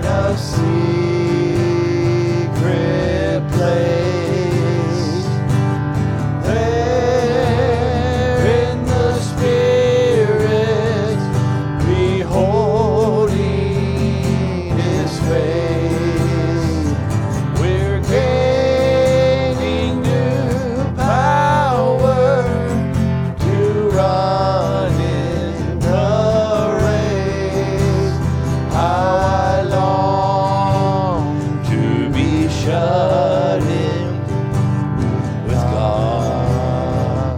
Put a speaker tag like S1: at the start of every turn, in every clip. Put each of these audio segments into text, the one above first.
S1: a secret place, there in the Spirit, beholding His face, we're gaining new power to run in the race. How I long to be shut in with God.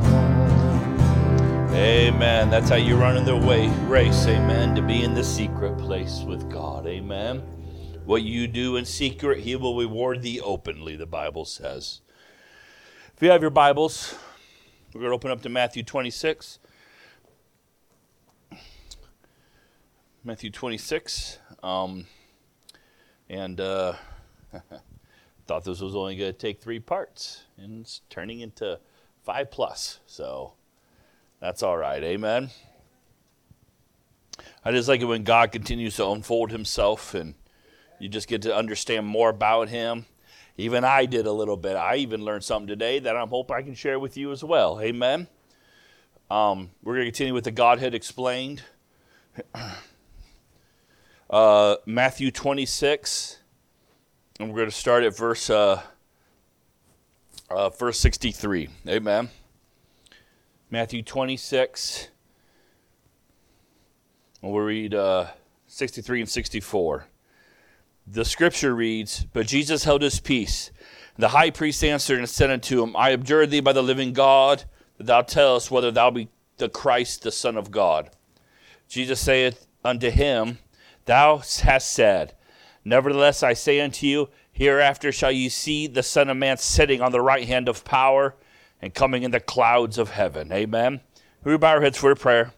S2: Amen. That's how you run in the race. Amen. To be in the secret place with God. Amen. What you do in secret, He will reward thee openly, the Bible says. If you have your Bibles, we're going to open up to Matthew 26. Matthew 26. Thought this was only going to take 3 parts, and it's turning into 5+. So that's all right. Amen. I just like it when God continues to unfold Himself, and you just get to understand more about Him. Even I did a little bit. I even learned something today that I hope I can share with you as well. Amen. We're going to continue with the Godhead Explained. Matthew 26, and we're going to start at verse 63. Amen. Matthew 26, and we'll read 63 and 64. The scripture reads, "But Jesus held his peace. The high priest answered and said unto him, I adjure thee by the living God, that thou tell us whether thou be the Christ, the Son of God. Jesus saith unto him, Thou hast said, Nevertheless I say unto you, hereafter shall ye see the Son of Man sitting on the right hand of power and coming in the clouds of heaven." Amen. We bow our heads for a prayer.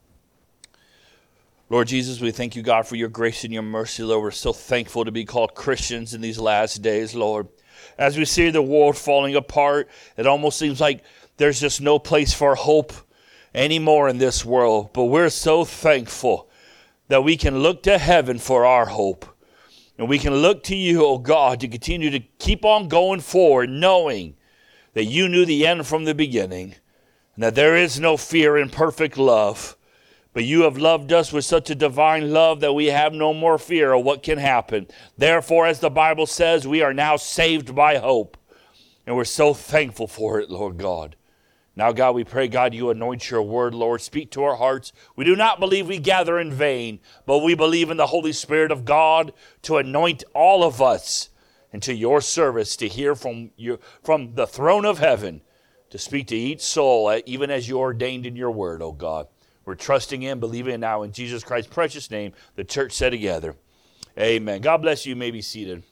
S2: Lord Jesus, we thank you, God, for your grace and your mercy, Lord. We're so thankful to be called Christians in these last days, Lord. As we see the world falling apart, it almost seems like there's just no place for hope anymore in this world. But we're so thankful that we can look to heaven for our hope. And we can look to you, oh God, to continue to keep on going forward, knowing that you knew the end from the beginning, and that there is no fear in perfect love. But you have loved us with such a divine love that we have no more fear of what can happen. Therefore, as the Bible says, we are now saved by hope. And we're so thankful for it, Lord God. Now, God, we pray, God, you anoint your word, Lord. Speak to our hearts. We do not believe we gather in vain, but we believe in the Holy Spirit of God to anoint all of us into your service, to hear from you, from the throne of heaven, to speak to each soul, even as you ordained in your word, oh God. We're trusting in, believing now in Jesus Christ's precious name, the church said together. Amen. God bless you. You may be seated.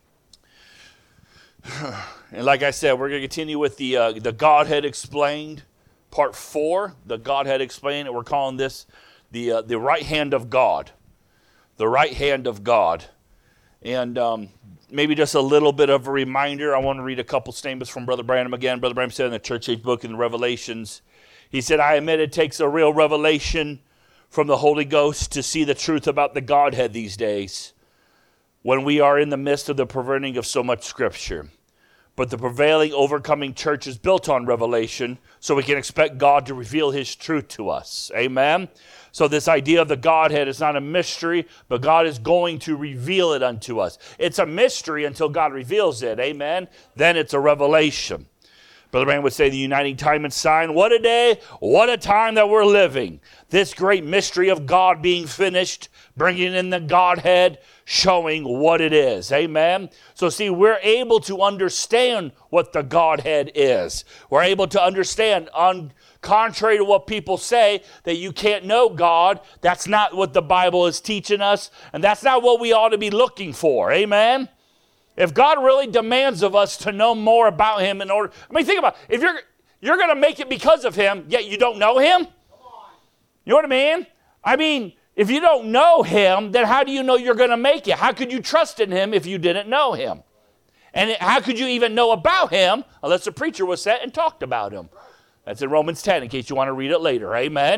S2: And like I said, we're going to continue with the Godhead Explained, part 4, the Godhead Explained, and we're calling this the right hand of God. The right hand of God. And maybe just a little bit of a reminder. I want to read a couple statements from Brother Branham again. Brother Branham said in the Church Age book in the Revelations, he said, I admit it takes a real revelation from the Holy Ghost to see the truth about the Godhead these days, when we are in the midst of the perverting of so much Scripture. But the prevailing, overcoming church is built on revelation, so we can expect God to reveal his truth to us. Amen? So this idea of the Godhead is not a mystery, but God is going to reveal it unto us. It's a mystery until God reveals it. Amen? Then it's a revelation. Brother Branham would say the uniting time and sign. What a day, what a time that we're living. This great mystery of God being finished, bringing in the Godhead, showing what it is. Amen? So see, we're able to understand what the Godhead is. We're able to understand, contrary to what people say, that you can't know God. That's not what the Bible is teaching us, and that's not what we ought to be looking for. Amen? If God really demands of us to know more about him in order, think about it. If you're going to make it because of him, yet you don't know him, you know what I mean? If you don't know him, then how do you know you're going to make it? How could you trust in him if you didn't know him? And how could you even know about him unless a preacher was set and talked about him? That's in Romans 10 in case you want to read it later. Amen?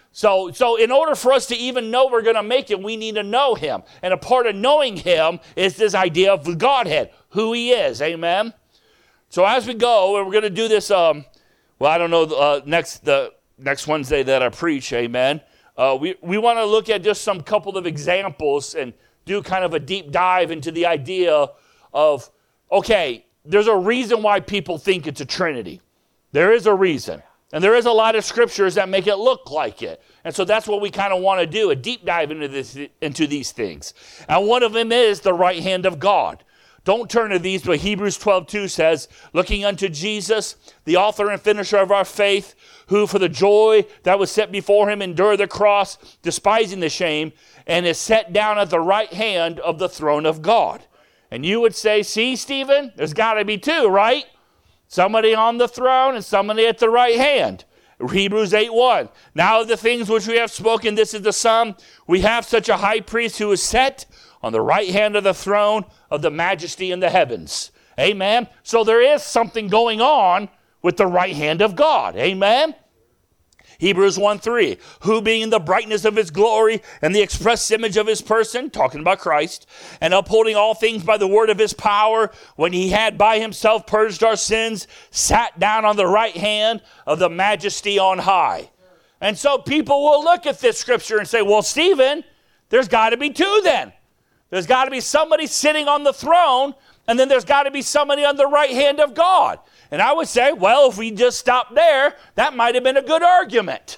S2: So in order for us to even know we're going to make it, we need to know him. And a part of knowing him is this idea of the Godhead, who he is. Amen? So as we go, and we're going to do this, I don't know, the next Wednesday that I preach, amen. We want to look at just some couple of examples and do kind of a deep dive into the idea of, okay, there's a reason why people think it's a Trinity. There is a reason. And there is a lot of scriptures that make it look like it. And so that's what we kind of want to do, a deep dive into these things. And one of them is the right hand of God. Don't turn to these, but Hebrews 12:2 says, looking unto Jesus, the author and finisher of our faith, who for the joy that was set before him endured the cross, despising the shame, and is set down at the right hand of the throne of God. And you would say, see, Stephen, there's got to be two, right? Somebody on the throne and somebody at the right hand. Hebrews 8:1. Now of the things which we have spoken, this is the sum. We have such a high priest who is set on the right hand of the throne of the majesty in the heavens. Amen. So there is something going on with the right hand of God. Amen. Hebrews 1:3, who being the brightness of his glory and the express image of his person, talking about Christ, and upholding all things by the word of his power, when he had by himself purged our sins, sat down on the right hand of the majesty on high. And so people will look at this scripture and say, well, Stephen, there's got to be two then. There's got to be somebody sitting on the throne, and then there's got to be somebody on the right hand of God. And I would say, well, if we just stop there, that might have been a good argument.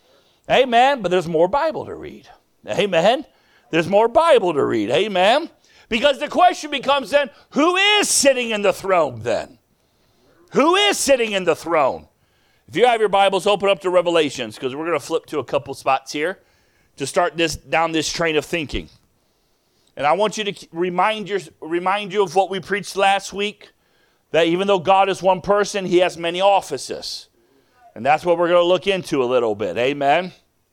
S2: Amen. But there's more Bible to read. Amen. There's more Bible to read. Amen. Because the question becomes then, who is sitting in the throne then? Who is sitting in the throne? If you have your Bibles, open up to Revelations, because we're going to flip to a couple spots here to start down this train of thinking. And I want you to remind you of what we preached last week, that even though God is one person, he has many offices. And that's what we're going to look into a little bit. Amen.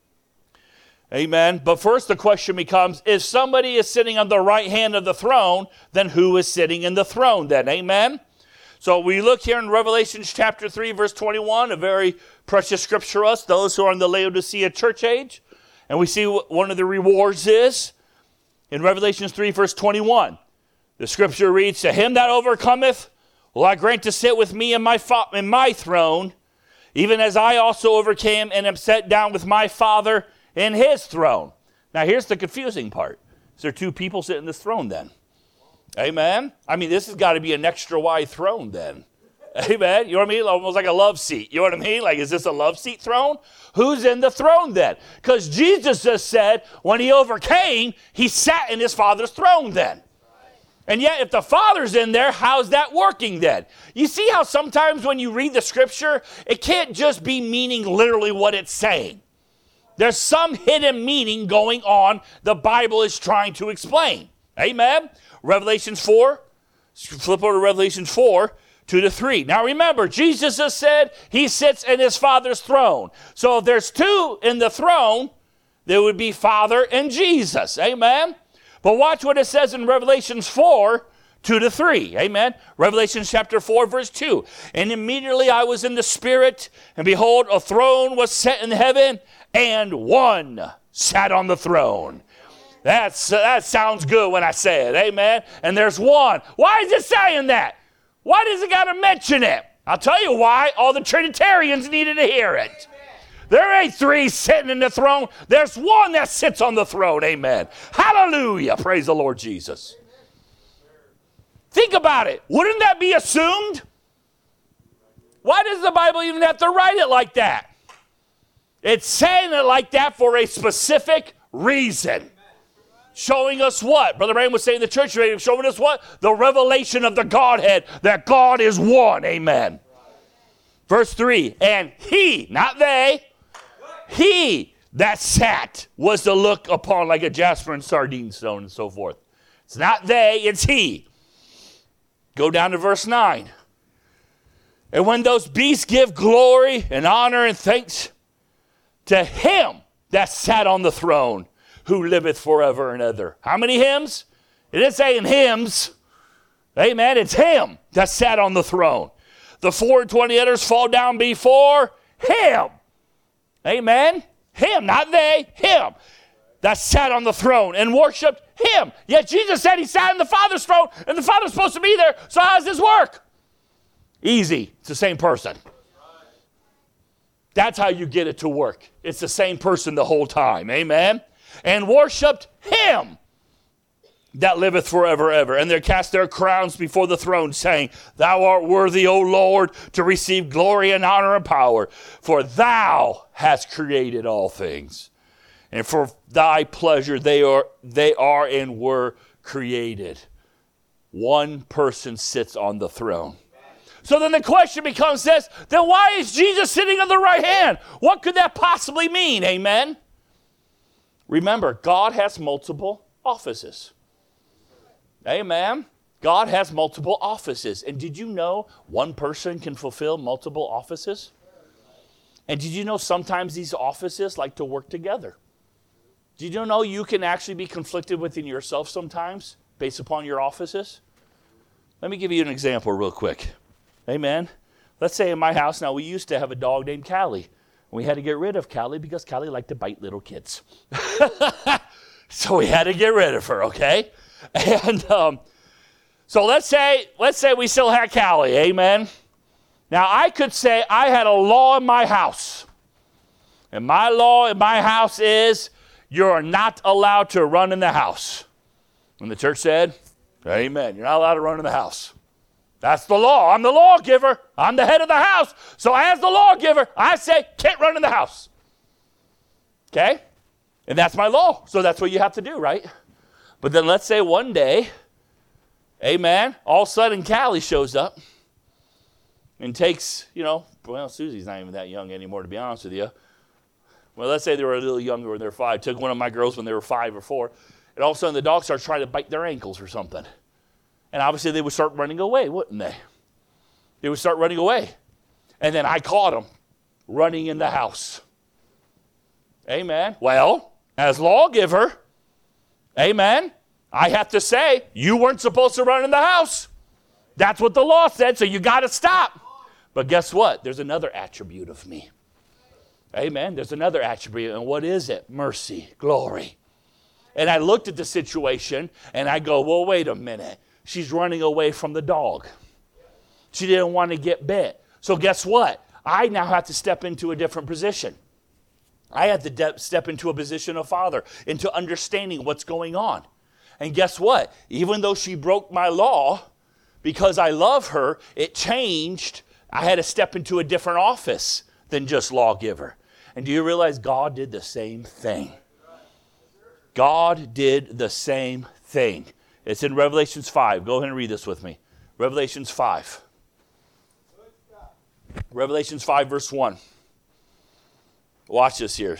S2: Amen. But first the question becomes, if somebody is sitting on the right hand of the throne, then who is sitting in the throne then? Amen. So we look here in Revelation chapter 3, verse 21, a very precious scripture to us, those who are in the Laodicea church age. And we see what one of the rewards is. In Revelation 3, verse 21, the scripture reads, to him that overcometh, will I grant to sit with me in my throne, even as I also overcame and am set down with my Father in his throne. Now here's the confusing part. Is there two people sitting in this throne then? Amen? I mean, this has got to be an extra wide throne then. Amen? You know what I mean? Almost like a love seat. You know what I mean? Like, is this a love seat throne? Who's in the throne then? Because Jesus just said when he overcame, he sat in his Father's throne then. And yet, if the Father's in there, how's that working then? You see how sometimes when you read the scripture, it can't just be meaning literally what it's saying. There's some hidden meaning going on the Bible is trying to explain. Amen? Revelation 4, flip over to Revelation 4, 2-3. Now remember, Jesus has said he sits in his Father's throne. So if there's two in the throne, there would be Father and Jesus. Amen? But watch what it says in Revelation 4, 2-3. Amen? Revelation chapter 4, verse 2. And immediately I was in the Spirit, and behold, a throne was set in heaven, and one sat on the throne. That sounds good when I say it. Amen? And there's one. Why is it saying that? Why does it got to mention it? I'll tell you why. All the Trinitarians needed to hear it. There ain't three sitting in the throne. There's one that sits on the throne. Amen. Hallelujah. Praise the Lord Jesus. Think about it. Wouldn't that be assumed? Why does the Bible even have to write it like that? It's saying it like that for a specific reason. Showing us what? Brother Ray was saying in the church, showing us what? The revelation of the Godhead, that God is one. Amen. Verse 3, and he, not they, he that sat was to look upon like a jasper and sardine stone and so forth. It's not they, it's he. Go down to verse 9. And when those beasts give glory and honor and thanks to him that sat on the throne, who liveth forever and ever. How many hymns? It is saying hymns. Amen. It's him that sat on the throne. The 24 others fall down before him. Amen. Him, not they, him, that sat on the throne and worshiped him. Yet Jesus said he sat on the Father's throne, and the Father's supposed to be there. So how does this work? Easy. It's the same person. That's how you get it to work. It's the same person the whole time. Amen? And worshiped him that liveth forever ever. And they cast their crowns before the throne, saying, Thou art worthy, O Lord, to receive glory and honor and power, for thou hast created all things. And for thy pleasure they are and were created. One person sits on the throne. So then the question becomes this, then why is Jesus sitting on the right hand? What could that possibly mean? Amen? Remember, God has multiple offices. Amen? God has multiple offices. And did you know one person can fulfill multiple offices? And did you know sometimes these offices like to work together? Did you know you can actually be conflicted within yourself sometimes based upon your offices? Let me give you an example real quick. Amen. Let's say in my house, now we used to have a dog named Callie. We had to get rid of Callie because Callie liked to bite little kids. So we had to get rid of her, okay? And so let's say we still had Callie, amen? Now I could say I had a law in my house. And my law in my house is you're not allowed to run in the house. And the church said, amen, you're not allowed to run in the house. That's the law. I'm the lawgiver. I'm the head of the house. So as the lawgiver, I say, can't run in the house. Okay? And that's my law. So that's what you have to do, right? But then let's say one day, amen, all of a sudden Callie shows up and takes, well, Susie's not even that young anymore, to be honest with you. Well, let's say they were a little younger when they were 5. Took one of my girls when they were 5 or 4. And all of a sudden the dog starts trying to bite their ankles or something. And obviously they would start running away, wouldn't they? They would start running away. And then I caught them running in the house. Amen. Well, as lawgiver, amen, I have to say, you weren't supposed to run in the house. That's what the law said, so you got to stop. But guess what? There's another attribute of me. Amen. There's another attribute. And what is it? Mercy, glory. And I looked at the situation, and I go, well, wait a minute. She's running away from the dog. She didn't want to get bit. So guess what? I now have to step into a different position. I have to step into a position of father, into understanding what's going on. And guess what? Even though she broke my law, because I love her, it changed. I had to step into a different office than just lawgiver. And do you realize God did the same thing? God did the same thing. It's in Revelations 5. Go ahead and read this with me. Revelations 5. Revelations 5, verse 1. Watch this here.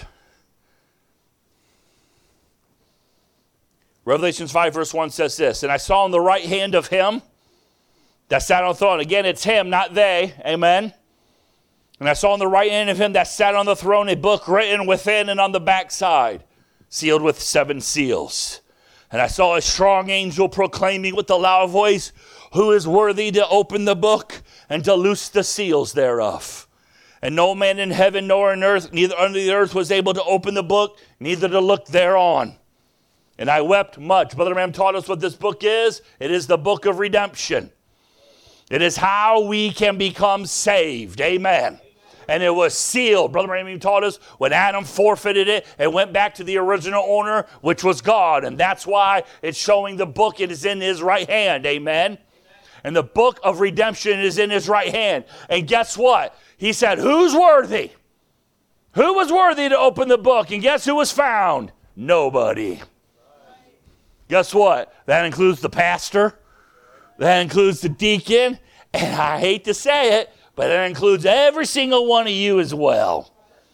S2: Revelations 5, verse 1 says this, And I saw on the right hand of him that sat on the throne. Again, it's him, not they. Amen. And I saw on the right hand of him that sat on the throne a book written within and on the backside, sealed with 7 seals. And I saw a strong angel proclaiming with a loud voice, Who is worthy to open the book and to loose the seals thereof? And no man in heaven nor in earth, neither under the earth, was able to open the book, neither to look thereon. And I wept much. Brother Ram taught us what this book is. It is the book of redemption. It is how we can become saved. Amen. And it was sealed. Brother Ram taught us when Adam forfeited it, it went back to the original owner, which was God. And that's why it's showing the book. It is in his right hand. Amen. And the book of redemption is in his right hand. And guess what? He said, who's worthy? Who was worthy to open the book? And guess who was found? Nobody. Guess what? That includes the pastor. That includes the deacon. And I hate to say it, but that includes every single one of you as well.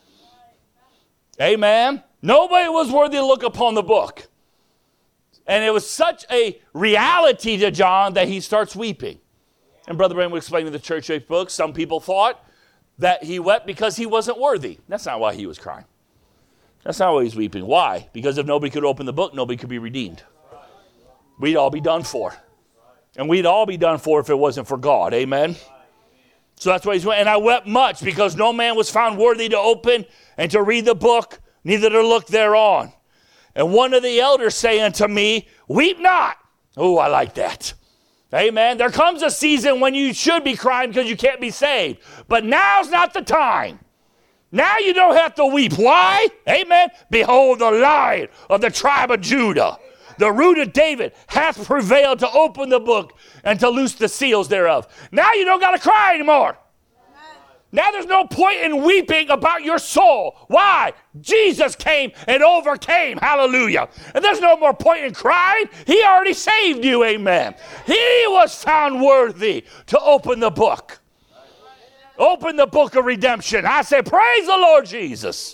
S2: Amen. Nobody was worthy to look upon the book. And it was such a reality to John that he starts weeping. And Brother Branham would explain in the church age book, some people thought that he wept because he wasn't worthy. That's not why he was crying. That's not why he's weeping. Why? Because if nobody could open the book, nobody could be redeemed. We'd all be done for. And we'd all be done for if it wasn't for God. Amen? So that's why he's weeping. And I wept much because no man was found worthy to open and to read the book neither to look thereon. And one of the elders say unto me, weep not. Oh, I like that. Amen. There comes a season when you should be crying because you can't be saved. But now's not the time. Now you don't have to weep. Why? Amen. Behold, the Lion of the tribe of Judah, the root of David, hath prevailed to open the book and to loose the seals thereof. Now you don't got to cry anymore. Now there's no point in weeping about your soul. Why? Jesus came and overcame. Hallelujah. And there's no more point in crying. He already saved you. Amen. He was found worthy to open the book. Open the book of redemption. I say, praise the Lord Jesus.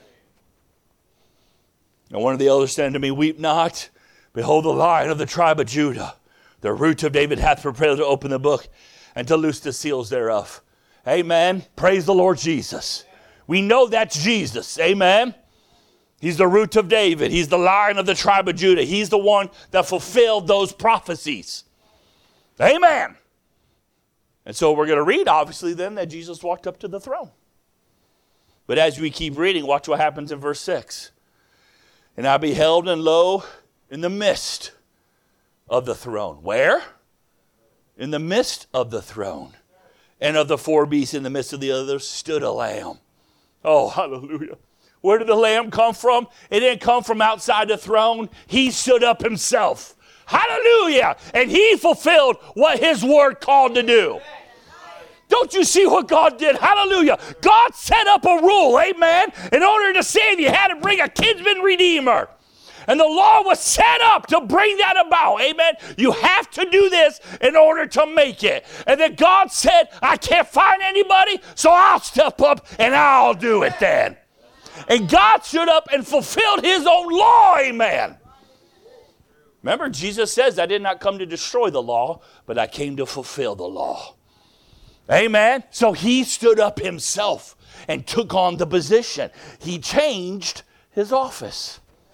S2: And one of the elders said to me, weep not. Behold, the Lion of the tribe of Judah, the root of David, hath prepared to open the book and to loose the seals thereof. Amen. Praise the Lord Jesus. We know that's Jesus. Amen. He's the root of David. He's the Lion of the tribe of Judah. He's the one that fulfilled those prophecies. Amen. And so we're going to read, obviously, then, that Jesus walked up to the throne. But as we keep reading, watch what happens in verse 6. And I beheld, and lo, in the midst of the throne. Where? In the midst of the throne. And of the four beasts in the midst of the others stood a lamb. Oh, hallelujah. Where did the lamb come from? It didn't come from outside the throne. He stood up himself. Hallelujah. And he fulfilled what his word called to do. Don't you see what God did? Hallelujah. God set up a rule, amen. In order to save you, had to bring a kinsman redeemer. And the law was set up to bring that about. Amen. You have to do this in order to make it. And then God said, I can't find anybody, so I'll step up and I'll do it then. And God stood up and fulfilled his own law. Amen. Remember, Jesus says, I did not come to destroy the law, but I came to fulfill the law. Amen. So he stood up himself and took on the position. He changed his office.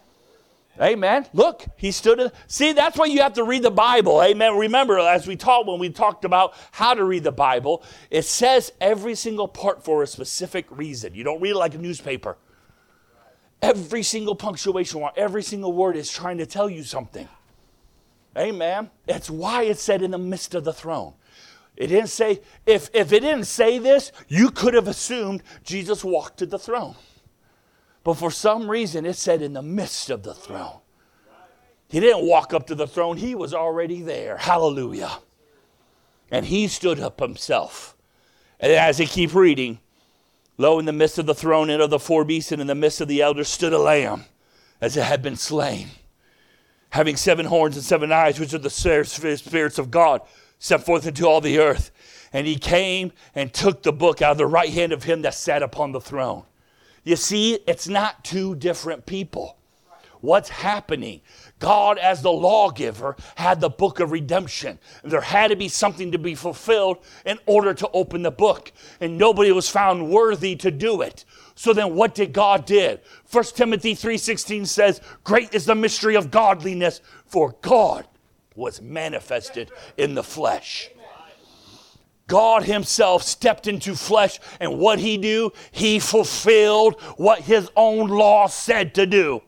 S2: Amen. Look, he stood. See, that's why you have to read the Bible. Amen. Remember, as we taught when we talked about how to read the Bible, it says every single part for a specific reason. You don't read it like a newspaper. Every single punctuation, every single word is trying to tell you something. Amen. That's why it said in the midst of the throne. It didn't say, if it didn't say this, you could have assumed Jesus walked to the throne. But for some reason, it said in the midst of the throne. He didn't walk up to the throne. He was already there. Hallelujah. And he stood up himself. And as they keep reading, lo, in the midst of the throne and of the four beasts and in the midst of the elders stood a lamb, as it had been slain, having 7 horns and 7 eyes, which are the spirits of God, set forth into all the earth. And he came and took the book out of the right hand of him that sat upon the throne. You see, it's not two different people. What's happening? God, as the lawgiver, had the book of redemption. And there had to be something to be fulfilled in order to open the book. And nobody was found worthy to do it. So then what did God do? 1 Timothy 3:16 says, great is the mystery of godliness, for God was manifested in the flesh. God himself stepped into flesh, and what he do? He fulfilled what his own law said to do.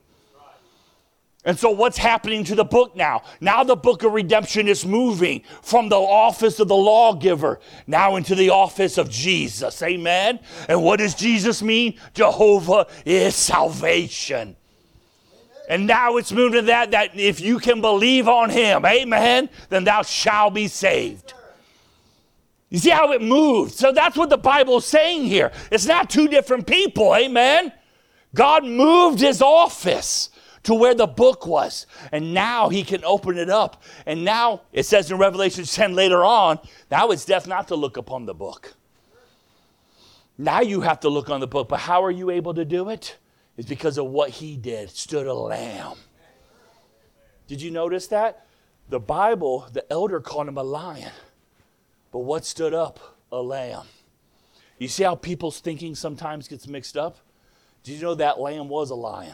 S2: And so what's happening to the book now? Now the book of redemption is moving from the office of the lawgiver now into the office of Jesus. Amen? And what does Jesus mean? Jehovah is salvation. And now it's moving to that if you can believe on him, amen, then thou shalt be saved. You see how it moved? So that's what the Bible is saying here. It's not two different people, amen? God moved his office to where the book was. And now he can open it up. And now it says in Revelation 10 later on, now it's death not to look upon the book. Now you have to look on the book. But how are you able to do it? It's because of what he did. Stood a lamb. Did you notice that? The Bible, the elder called him a lion. But what stood up? A lamb. You see how people's thinking sometimes gets mixed up? Did you know that lamb was a lion?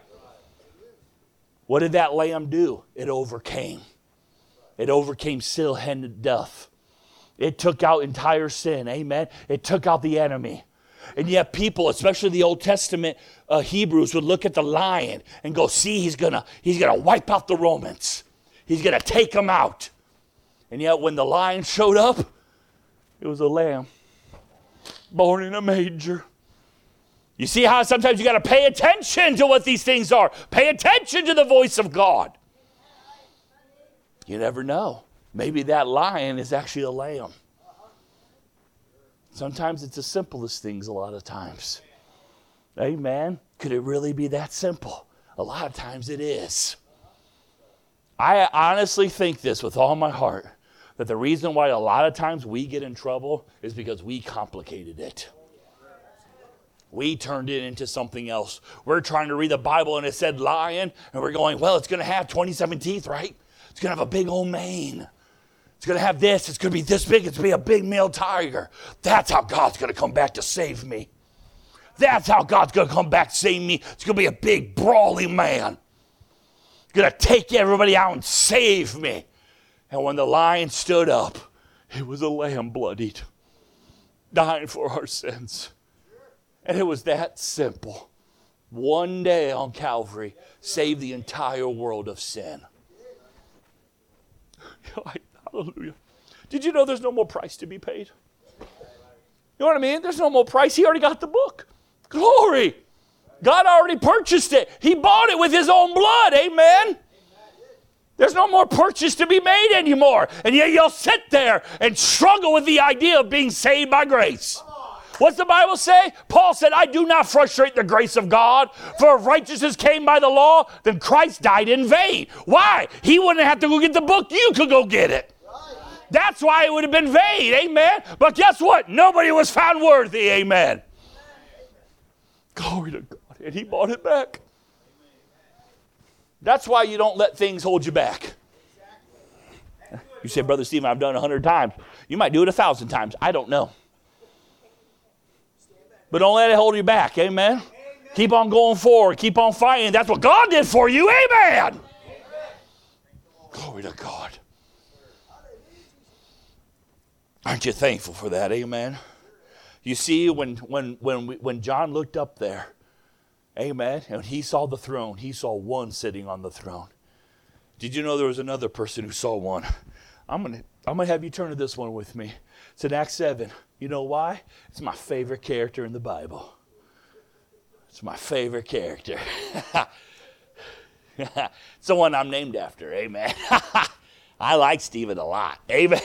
S2: What did that lamb do? It overcame. It overcame sin and death. It took out entire sin. Amen. It took out the enemy. And yet people, especially the Old Testament Hebrews, would look at the lion and go, see, he's gonna wipe out the Romans. He's gonna take them out. And yet when the lion showed up, it was a lamb born in a manger. You see how sometimes you got to pay attention to what these things are. Pay attention to the voice of God. You never know. Maybe that lion is actually a lamb. Sometimes it's the simplest things a lot of times. Amen. Could it really be that simple? A lot of times it is. I honestly think this with all my heart, that the reason why a lot of times we get in trouble is because we complicated it. We turned it into something else. We're trying to read the Bible and it said lion, and we're going, well, it's going to have 27 teeth, right? It's going to have a big old mane. It's going to have this. It's going to be this big. It's going to be a big male tiger. That's how God's going to come back to save me. That's how God's going to come back to save me. It's going to be a big, brawly man. He's going to take everybody out and save me. And when the lion stood up, it was a lamb bloodied, dying for our sins. And it was that simple. One day on Calvary saved the entire world of sin. Hallelujah. Did you know there's no more price to be paid? You know what I mean? There's no more price. He already got the book. Glory. God already purchased it. He bought it with his own blood. Amen. There's no more purchase to be made anymore. And yet you'll sit there and struggle with the idea of being saved by grace. What's the Bible say? Paul said, I do not frustrate the grace of God, for if righteousness came by the law, then Christ died in vain. Why? He wouldn't have to go get the book. You could go get it. That's why it would have been vain. Amen. But guess what? Nobody was found worthy. Amen. Glory to God. And he bought it back. That's why you don't let things hold you back. You say, Brother Stephen, I've done 100 times. You might do it 1,000 times. I don't know. But don't let it hold you back. Amen. Keep on going forward. Keep on fighting. That's what God did for you. Amen. Glory to God. Aren't you thankful for that? Amen. You see, when John looked up there, amen, and he saw the throne, he saw one sitting on the throne. Did you know there was another person who saw one? I'm gonna have you turn to this one with me. It's in Acts 7. You know why? It's my favorite character in the Bible. It's my favorite character. It's the one I'm named after. Amen. I like Stephen a lot. Amen.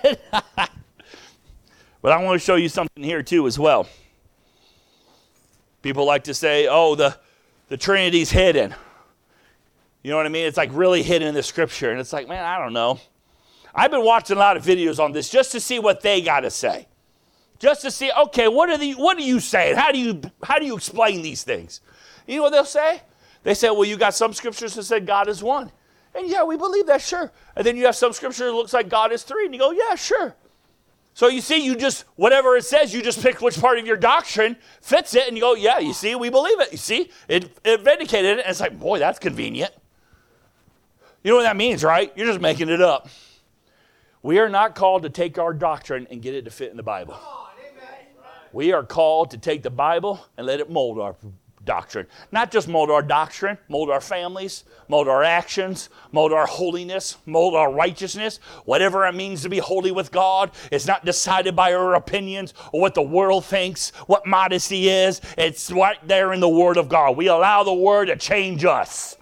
S2: But I want to show you something here too as well. People like to say, oh, the Trinity's hidden. You know what I mean? It's like really hidden in the scripture. And it's like, man, I don't know. I've been watching a lot of videos on this just to see what they got to say. Just to see, okay, what are you saying? How do you explain these things? You know what they'll say? They say, well, you got some scriptures that say God is one. And yeah, we believe that, sure. And then you have some scripture that looks like God is three. And you go, yeah, sure. So you see, you just, whatever it says, you just pick which part of your doctrine fits it. And you go, yeah, you see, we believe it. You see, it vindicated it. And it's like, boy, that's convenient. You know what that means, right? You're just making it up. We are not called to take our doctrine and get it to fit in the Bible. We are called to take the Bible and let it mold our doctrine. Not just mold our doctrine, mold our families, mold our actions, mold our holiness, mold our righteousness. Whatever it means to be holy with God, it's not decided by our opinions or what the world thinks, what modesty is. It's right there in the Word of God. We allow the Word to change us.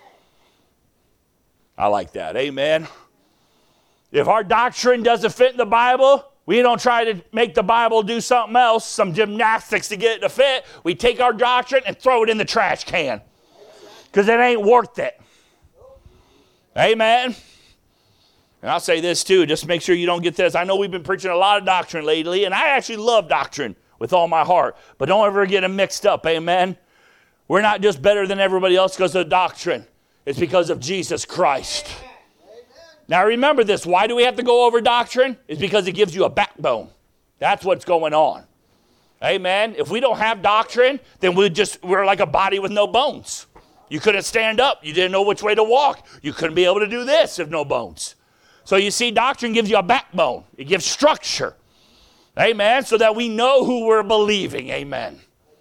S2: I like that. Amen. If our doctrine doesn't fit in the Bible, we don't try to make the Bible do something else, some gymnastics to get it to fit. We take our doctrine and throw it in the trash can because it ain't worth it. Amen. And I'll say this too, just make sure you don't get this. I know we've been preaching a lot of doctrine lately, and I actually love doctrine with all my heart, but don't ever get them mixed up. Amen. We're not just better than everybody else because of doctrine. It's because of Jesus Christ. Now remember this, why do we have to go over doctrine? It's because it gives you a backbone. That's what's going on. Amen. If we don't have doctrine, then we're like a body with no bones. You couldn't stand up. You didn't know which way to walk. You couldn't be able to do this if no bones. So you see, doctrine gives you a backbone. It gives structure. Amen. So that we know who we're believing. Amen.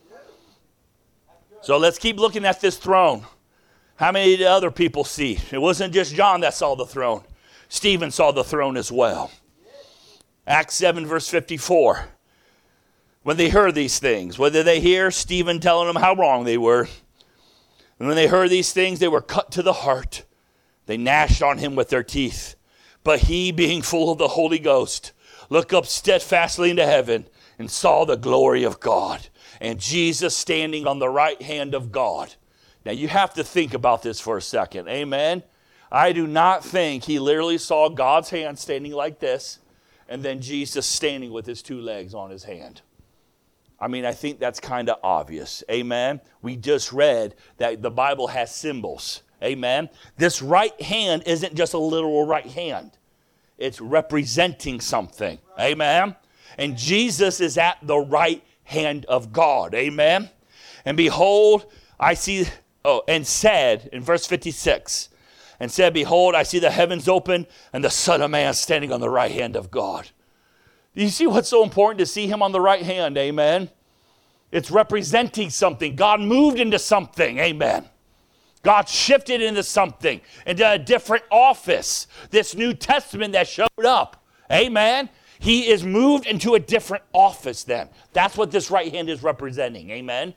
S2: So let's keep looking at this throne. How many did other people see? It wasn't just John that saw the throne. Stephen saw the throne as well. Acts 7 verse 54. When they heard these things, what did they hear? Stephen telling them how wrong they were. And when they heard these things, they were cut to the heart. They gnashed on him with their teeth. But he, being full of the Holy Ghost, looked up steadfastly into heaven and saw the glory of God, and Jesus standing on the right hand of God. Now you have to think about this for a second. Amen. I do not think he literally saw God's hand standing like this and then Jesus standing with his two legs on his hand. I mean, I think that's kind of obvious. Amen. We just read that the Bible has symbols. Amen. This right hand isn't just a literal right hand. It's representing something. Amen. And Jesus is at the right hand of God. Amen. And behold, I see, and said in verse 56, and said, behold, I see the heavens open and the Son of Man standing on the right hand of God. Do you see what's so important to see him on the right hand? Amen. It's representing something. God moved into something. Amen. God shifted into something, into a different office. This New Testament that showed up. Amen. He is moved into a different office then. That's what this right hand is representing. Amen.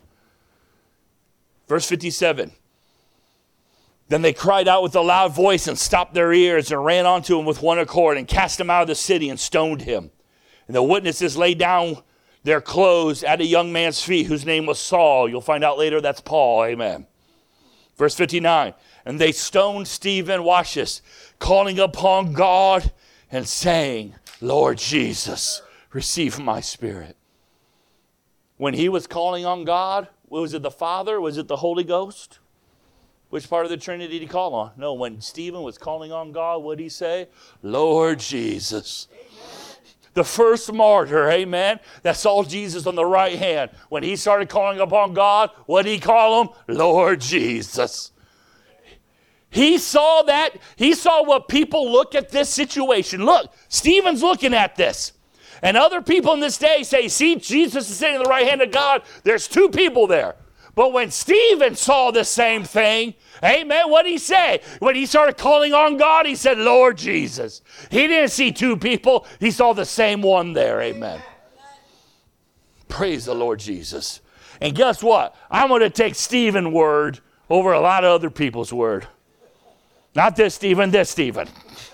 S2: Verse 57. Then they cried out with a loud voice and stopped their ears and ran onto him with one accord and cast him out of the city and stoned him. And the witnesses laid down their clothes at a young man's feet whose name was Saul. You'll find out later that's Paul. Amen. Verse 59. And they stoned Stephen, watch this, calling upon God and saying, Lord Jesus, receive my spirit. When he was calling on God, was it the Father? Was it the Holy Ghost? Which part of the Trinity did he call on? No, when Stephen was calling on God, what did he say? Lord Jesus. The first martyr, amen, that saw Jesus on the right hand. When he started calling upon God, what did he call him? Lord Jesus. He saw that. He saw what people look at this situation. Look, Stephen's looking at this. And other people in this day say, see, Jesus is sitting on the right hand of God. There's two people there. But when Stephen saw the same thing, amen, what did he say? When he started calling on God, he said, Lord Jesus. He didn't see two people. He saw the same one there, amen. Praise the Lord Jesus. And guess what? I'm going to take Stephen's word over a lot of other people's word. Not this Stephen, this Stephen.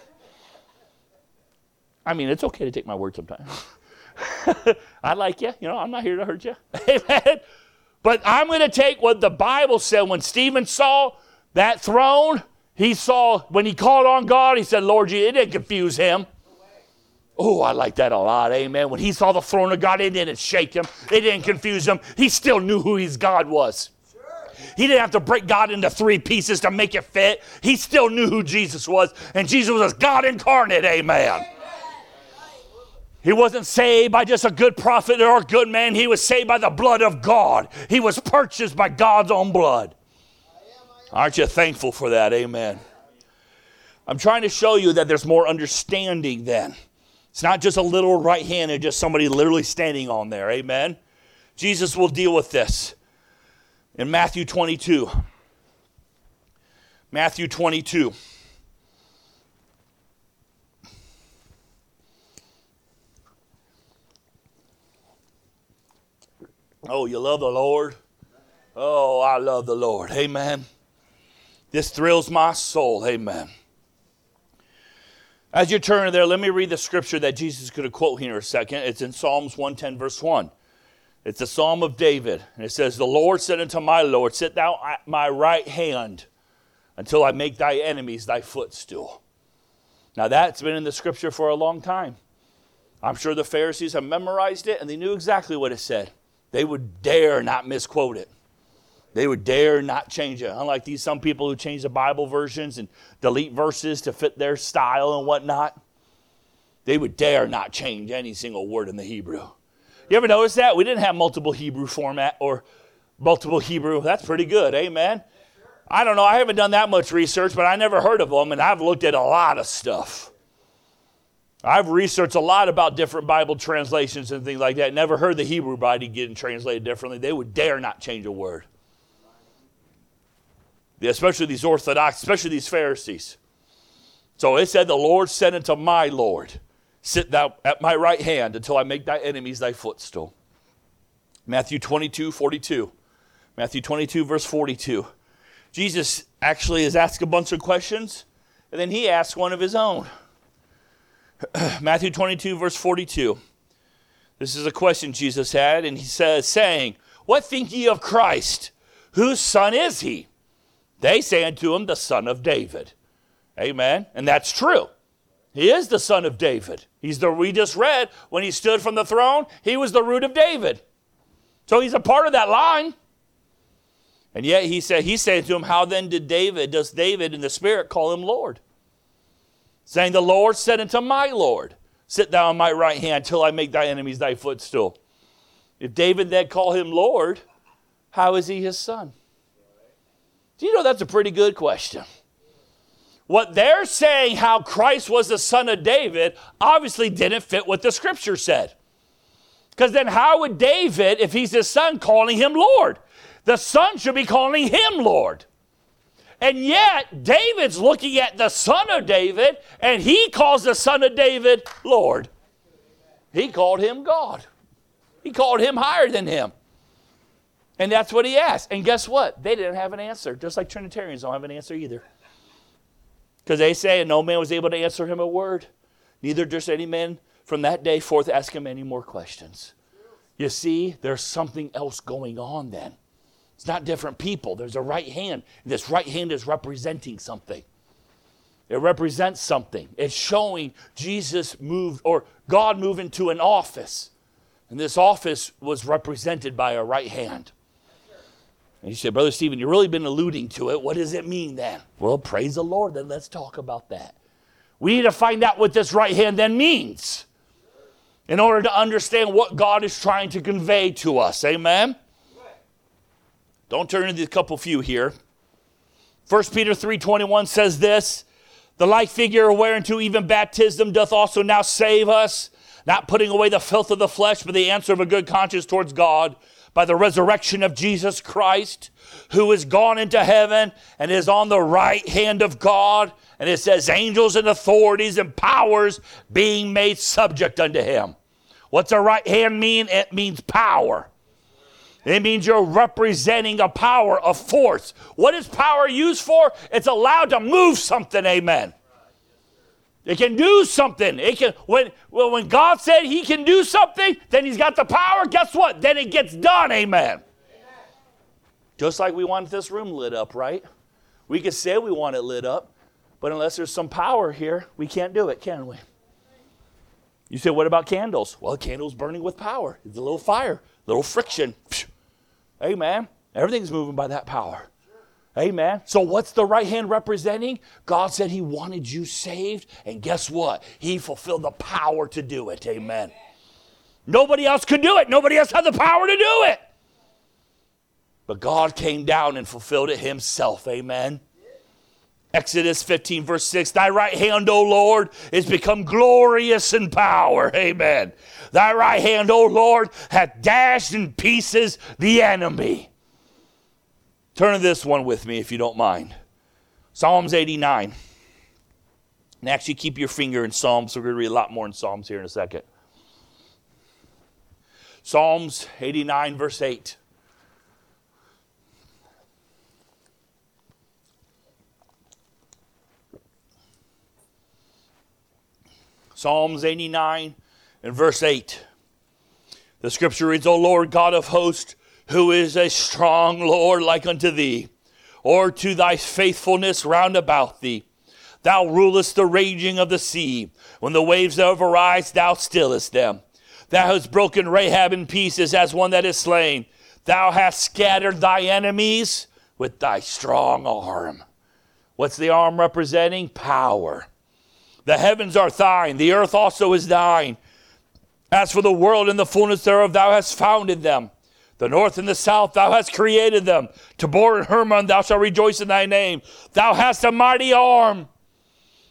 S2: I mean, it's okay to take my word sometimes. I like you. You know, I'm not here to hurt you. Amen. But I'm going to take what the Bible said. When Stephen saw that throne, he saw, when he called on God, he said, Lord, it didn't confuse him. Oh, I like that a lot, amen. When he saw the throne of God, it didn't shake him. It didn't confuse him. He still knew who his God was. He didn't have to break God into three pieces to make it fit. He still knew who Jesus was, and Jesus was God incarnate, amen. He wasn't saved by just a good prophet or a good man. He was saved by the blood of God. He was purchased by God's own blood. Aren't you thankful for that? Amen. I'm trying to show you that there's more understanding then. It's not just a little right hand and just somebody literally standing on there. Amen. Jesus will deal with this in Matthew 22. Matthew 22. Oh, you love the Lord? Oh, I love the Lord. Amen. This thrills my soul. Amen. As you turn there, let me read the scripture that Jesus is going to quote here in a second. It's in Psalms 110, verse 1. It's a psalm of David. And it says, the Lord said unto my Lord, sit thou at my right hand until I make thy enemies thy footstool. Now that's been in the scripture for a long time. I'm sure the Pharisees have memorized it and they knew exactly what it said. They would dare not misquote it. They would dare not change it. Unlike some people who change the Bible versions and delete verses to fit their style and whatnot. They would dare not change any single word in the Hebrew. You ever notice that? We didn't have multiple Hebrew format or multiple Hebrew. That's pretty good. Amen. I don't know. I haven't done that much research, but I never heard of them, and I've looked at a lot of stuff. I've researched a lot about different Bible translations and things like that. Never heard the Hebrew Bible getting translated differently. They would dare not change a word. Yeah, especially these Orthodox, especially these Pharisees. So it said, the Lord said unto my Lord, sit thou at my right hand until I make thy enemies thy footstool. Matthew 22:42. Matthew 22, verse 42. Jesus actually is asked a bunch of questions, and then he asks one of his own. Matthew 22, verse 42. This is a question Jesus had, and he says, saying, what think ye of Christ? Whose son is he? They say unto him, the son of David. Amen. And that's true. He is the son of David. We just read, when he stood from the throne, he was the root of David. So he's a part of that line. And yet he said to him, how then does David in the Spirit call him Lord? Saying, the Lord said unto my Lord, sit thou on my right hand till I make thy enemies thy footstool. If David then call him Lord, how is he his son? Do you know that's a pretty good question? What they're saying, how Christ was the son of David, obviously didn't fit what the scripture said. Because then how would David, if he's his son, calling him Lord? The son should be calling him Lord. And yet, David's looking at the son of David, and he calls the son of David Lord. He called him God. He called him higher than him. And that's what he asked. And guess what? They didn't have an answer, just like Trinitarians don't have an answer either. Because they say, and no man was able to answer him a word. Neither durst any man from that day forth ask him any more questions. You see, there's something else going on then. It's not different people. There's a right hand. This right hand is representing something. It represents something. It's showing Jesus moved, or God moved into an office. And this office was represented by a right hand. And you say, Brother Stephen, you've really been alluding to it. What does it mean then? Well, praise the Lord. Then let's talk about that. We need to find out what this right hand then means in order to understand what God is trying to convey to us. Amen? Don't turn into a couple few here. 1 Peter 3:21 says this, the like figure whereunto even baptism doth also now save us, not putting away the filth of the flesh, but the answer of a good conscience towards God, by the resurrection of Jesus Christ, who is gone into heaven and is on the right hand of God. And it says angels and authorities and powers being made subject unto him. What's a right hand mean? It means power. It means you're representing a power, a force. What is power used for? It's allowed to move something, amen. It can do something. It can. When God said he can do something, then he's got the power. Guess what? Then it gets done, amen. Just like we want this room lit up, right? We can say we want it lit up, but unless there's some power here, we can't do it, can we? You say, what about candles? Well, a candle's burning with power. It's a little fire, a little friction. Amen. Everything's moving by that power. Amen. So what's the right hand representing? God said he wanted you saved, and guess what? He fulfilled the power to do it. Amen. Nobody else could do it. Nobody else had the power to do it. But God came down and fulfilled it himself. Amen. Exodus 15, verse 6, thy right hand, O Lord, is become glorious in power. Amen. Thy right hand, O Lord, hath dashed in pieces the enemy. Turn to this one with me if you don't mind. Psalms 89. And actually keep your finger in Psalms. We're going to read a lot more in Psalms here in a second. Psalms 89, verse 8. Psalms 89 and verse 8. The scripture reads, O Lord God of hosts, who is a strong Lord like unto thee, or to thy faithfulness round about thee. Thou rulest the raging of the sea. When the waves thereof arise, thou stillest them. Thou hast broken Rahab in pieces as one that is slain. Thou hast scattered thy enemies with thy strong arm. What's the arm representing? Power. The heavens are thine, the earth also is thine. As for the world and the fullness thereof, thou hast founded them. The north and the south, thou hast created them. Tabor and Hermon, thou shalt rejoice in thy name. Thou hast a mighty arm.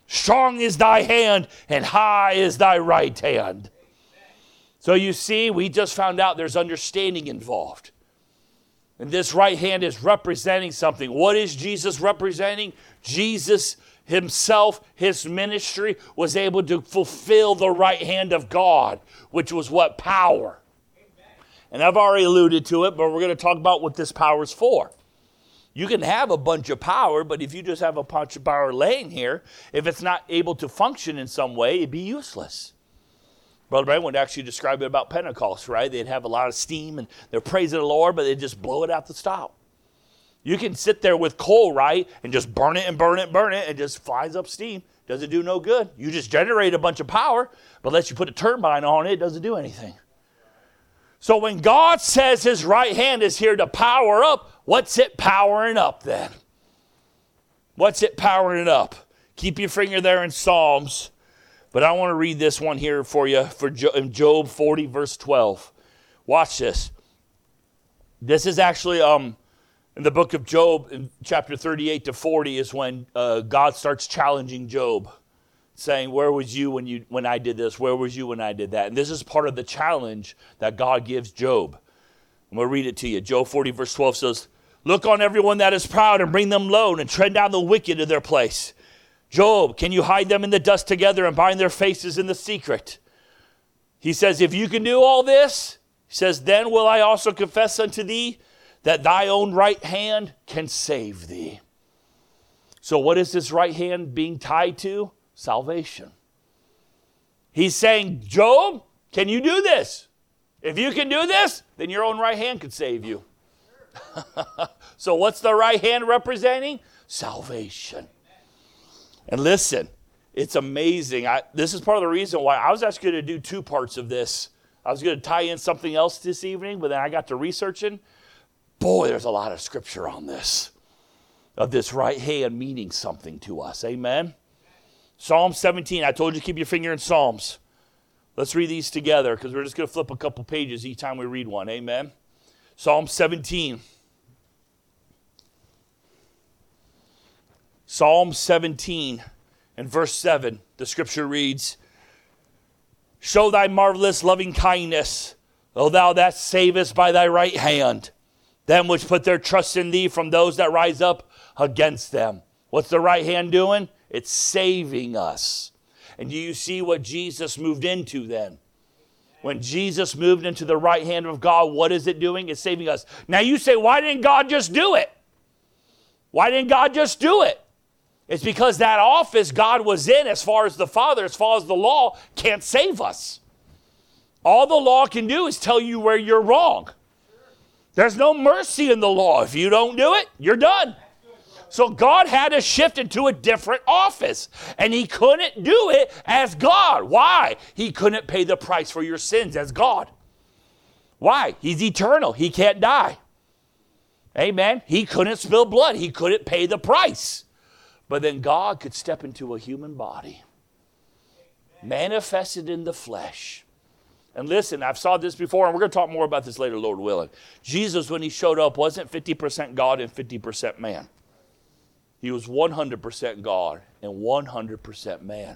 S2: Strong is thy hand, and high is thy right hand. So you see, we just found out there's understanding involved. And this right hand is representing something. What is Jesus representing? Jesus himself, his ministry, was able to fulfill the right hand of God, which was what? Power. And I've already alluded to it, but we're going to talk about what this power is for. You can have a bunch of power, but if you just have a bunch of power laying here, if it's not able to function in some way, it'd be useless. Brother Brian would actually describe it about Pentecost, right? They'd have a lot of steam and they're praising the Lord, but they'd just blow it out the stop. You can sit there with coal, right, and just burn it and burn it and burn it, and it just flies up steam. Doesn't do no good. You just generate a bunch of power, but unless you put a turbine on it, it doesn't do anything. So when God says his right hand is here to power up, what's it powering up then? What's it powering up? Keep your finger there in Psalms. But I want to read this one here for you in Job 40, verse 12. Watch this. This is actually in the book of Job, in chapter 38 to 40, is when God starts challenging Job, saying, where was you when I did this? Where was you when I did that? And this is part of the challenge that God gives Job. I'm going to read it to you. Job 40, verse 12 says, look on everyone that is proud and bring them low and tread down the wicked to their place. Job, can you hide them in the dust together and bind their faces in the secret? He says, if you can do all this, he says, then will I also confess unto thee that thy own right hand can save thee. So what is this right hand being tied to? Salvation. He's saying, Job, can you do this? If you can do this, then your own right hand could save you. So what's the right hand representing? Salvation. And listen, it's amazing. This is part of the reason why I was actually going to do two parts of this. I was going to tie in something else this evening, but then I got to researching. Boy, there's a lot of scripture on this, of this right hand meaning something to us. Amen? Psalm 17. I told you to keep your finger in Psalms. Let's read these together because we're just going to flip a couple pages each time we read one. Amen? Psalm 17. Psalm 17 and verse 7, the scripture reads, show thy marvelous loving kindness, O thou that savest by thy right hand, them which put their trust in thee from those that rise up against them. What's the right hand doing? It's saving us. And do you see what Jesus moved into then? When Jesus moved into the right hand of God, what is it doing? It's saving us. Now you say, why didn't God just do it? Why didn't God just do it? It's because that office God was in, as far as the Father, as far as the law, can't save us. All the law can do is tell you where you're wrong. There's no mercy in the law. If you don't do it, you're done. So God had to shift into a different office. And he couldn't do it as God. Why? He couldn't pay the price for your sins as God. Why? He's eternal. He can't die. Amen. He couldn't spill blood. He couldn't pay the price. But then God could step into a human body, manifested in the flesh. And listen, I've saw this before, and we're going to talk more about this later, Lord willing. Jesus, when he showed up, wasn't 50% God and 50% man. He was 100% God and 100% man.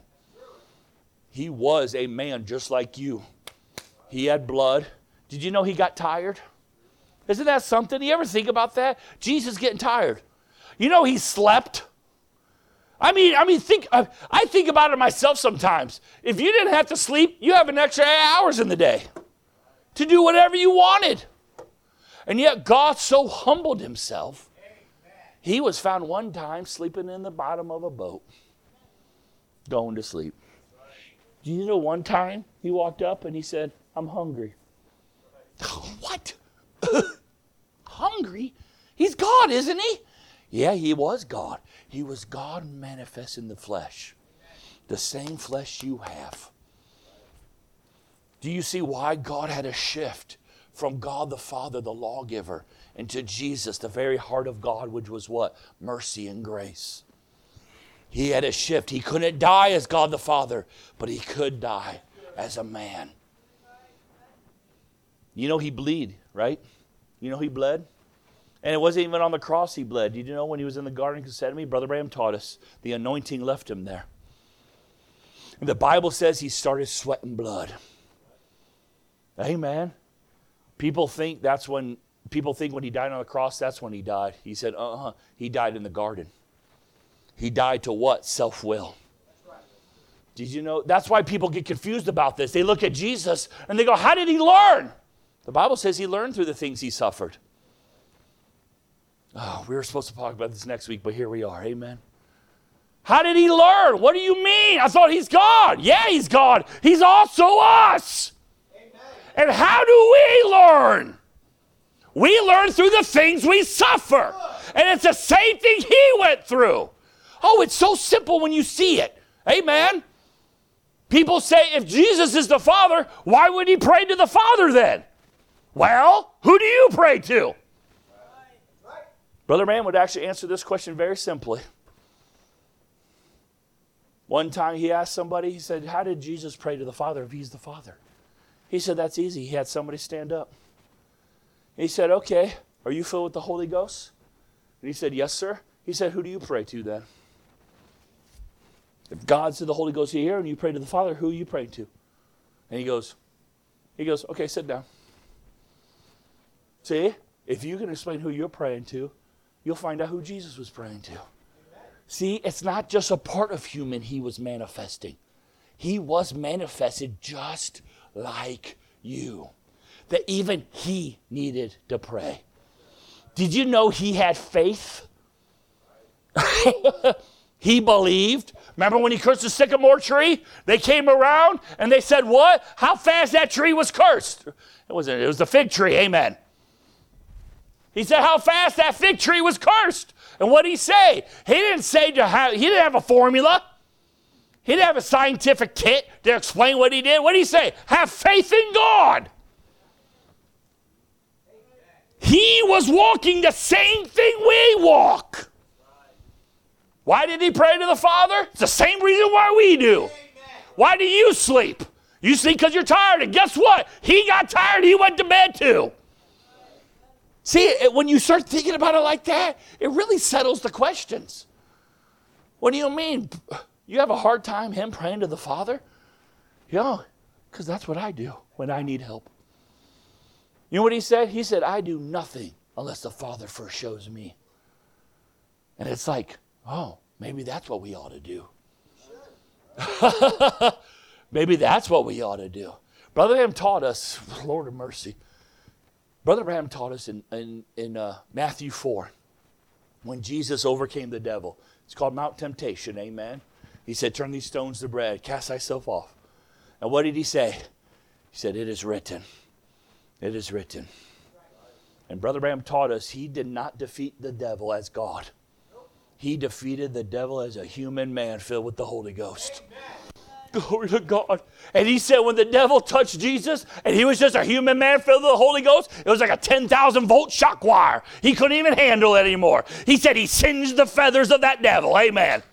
S2: He was a man just like you. He had blood. Did you know he got tired? Isn't that something? You ever think about that? Jesus getting tired. You know he slept. I think about it myself sometimes. If you didn't have to sleep, you have an extra 8 hours in the day to do whatever you wanted. And yet God so humbled himself. He was found one time sleeping in the bottom of a boat, going to sleep. Do you know one time he walked up and he said, I'm hungry. What? Hungry? He's God, isn't he? Yeah, he was God. He was God manifest in the flesh. The same flesh you have. Do you see why God had a shift from God the Father, the lawgiver, into Jesus, the very heart of God, which was what? Mercy and grace. He had a shift. He couldn't die as God the Father, but he could die as a man. You know he bled, right? You know he bled? And it wasn't even on the cross he bled. Did you know when he was in the Garden of Gethsemane, Brother Bram taught us, the anointing left him there. And the Bible says he started sweating blood. Amen. People think when he died on the cross, that's when he died. He said, he died in the garden. He died to what? Self-will. Did you know? That's why people get confused about this. They look at Jesus and they go, how did he learn? The Bible says he learned through the things he suffered. Oh, we were supposed to talk about this next week, but here we are. Amen. How did he learn? What do you mean? I thought he's God. Yeah, he's God. He's also us. Amen. And how do we learn? We learn through the things we suffer. And it's the same thing he went through. Oh, it's so simple when you see it. Amen. People say, if Jesus is the Father, why would he pray to the Father then? Well, who do you pray to? Right. Brother Branham would actually answer this question very simply. One time he asked somebody, he said, how did Jesus pray to the Father if he's the Father? He said, that's easy. He had somebody stand up. He said, okay, are you filled with the Holy Ghost? And he said, yes, sir. He said, who do you pray to then? If God said the Holy Ghost is here and you pray to the Father, who are you praying to? And he goes, okay, sit down. See, if you can explain who you're praying to, you'll find out who Jesus was praying to. See, it's not just a part of human he was manifesting. He was manifested just like you. That even he needed to pray. Did you know he had faith? He believed. Remember when he cursed the sycamore tree? They came around and they said, what? How fast that tree was cursed? It was the fig tree, amen. He said how fast that fig tree was cursed. And what did he say? He didn't have a formula. He didn't have a scientific kit to explain what he did. What did he say? Have faith in God. He was walking the same thing we walk. Why did he pray to the Father? It's the same reason why we do. Why do you sleep? You sleep because you're tired. And guess what? He got tired. He went to bed too. See, when you start thinking about it like that, it really settles the questions. What do you mean? You have a hard time him praying to the Father? Yeah, because that's what I do when I need help. You know what he said? He said, I do nothing unless the Father first shows me. And it's like, oh, maybe that's what we ought to do. Maybe that's what we ought to do. Brother Branham taught us, Lord of mercy. Brother Branham taught us in Matthew 4, when Jesus overcame the devil. It's called Mount Temptation, amen. He said, turn these stones to bread, cast thyself off. And what did he say? He said, it is written. It is written. And Brother Branham taught us he did not defeat the devil as God. He defeated the devil as a human man filled with the Holy Ghost. Glory to God. And he said when the devil touched Jesus and he was just a human man filled with the Holy Ghost, it was like a 10,000 volt shock wire. He couldn't even handle it anymore. He said he singed the feathers of that devil. Amen.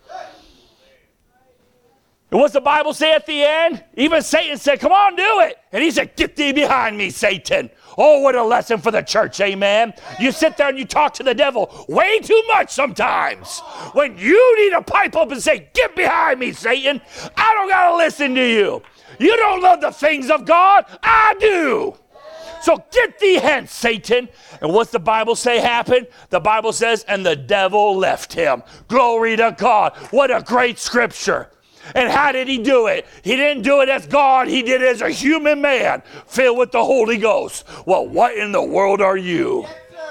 S2: And what's the Bible say at the end? Even Satan said, come on, do it. And he said, get thee behind me, Satan. Oh, what a lesson for the church, amen. You sit there and you talk to the devil way too much sometimes. When you need to pipe up and say, get behind me, Satan. I don't got to listen to you. You don't love the things of God. I do. So get thee hence, Satan. And what's the Bible say happened? The Bible says, and the devil left him. Glory to God. What a great scripture. And how did he do it? He didn't do it as God. He did it as a human man filled with the Holy Ghost. Well, what in the world are you?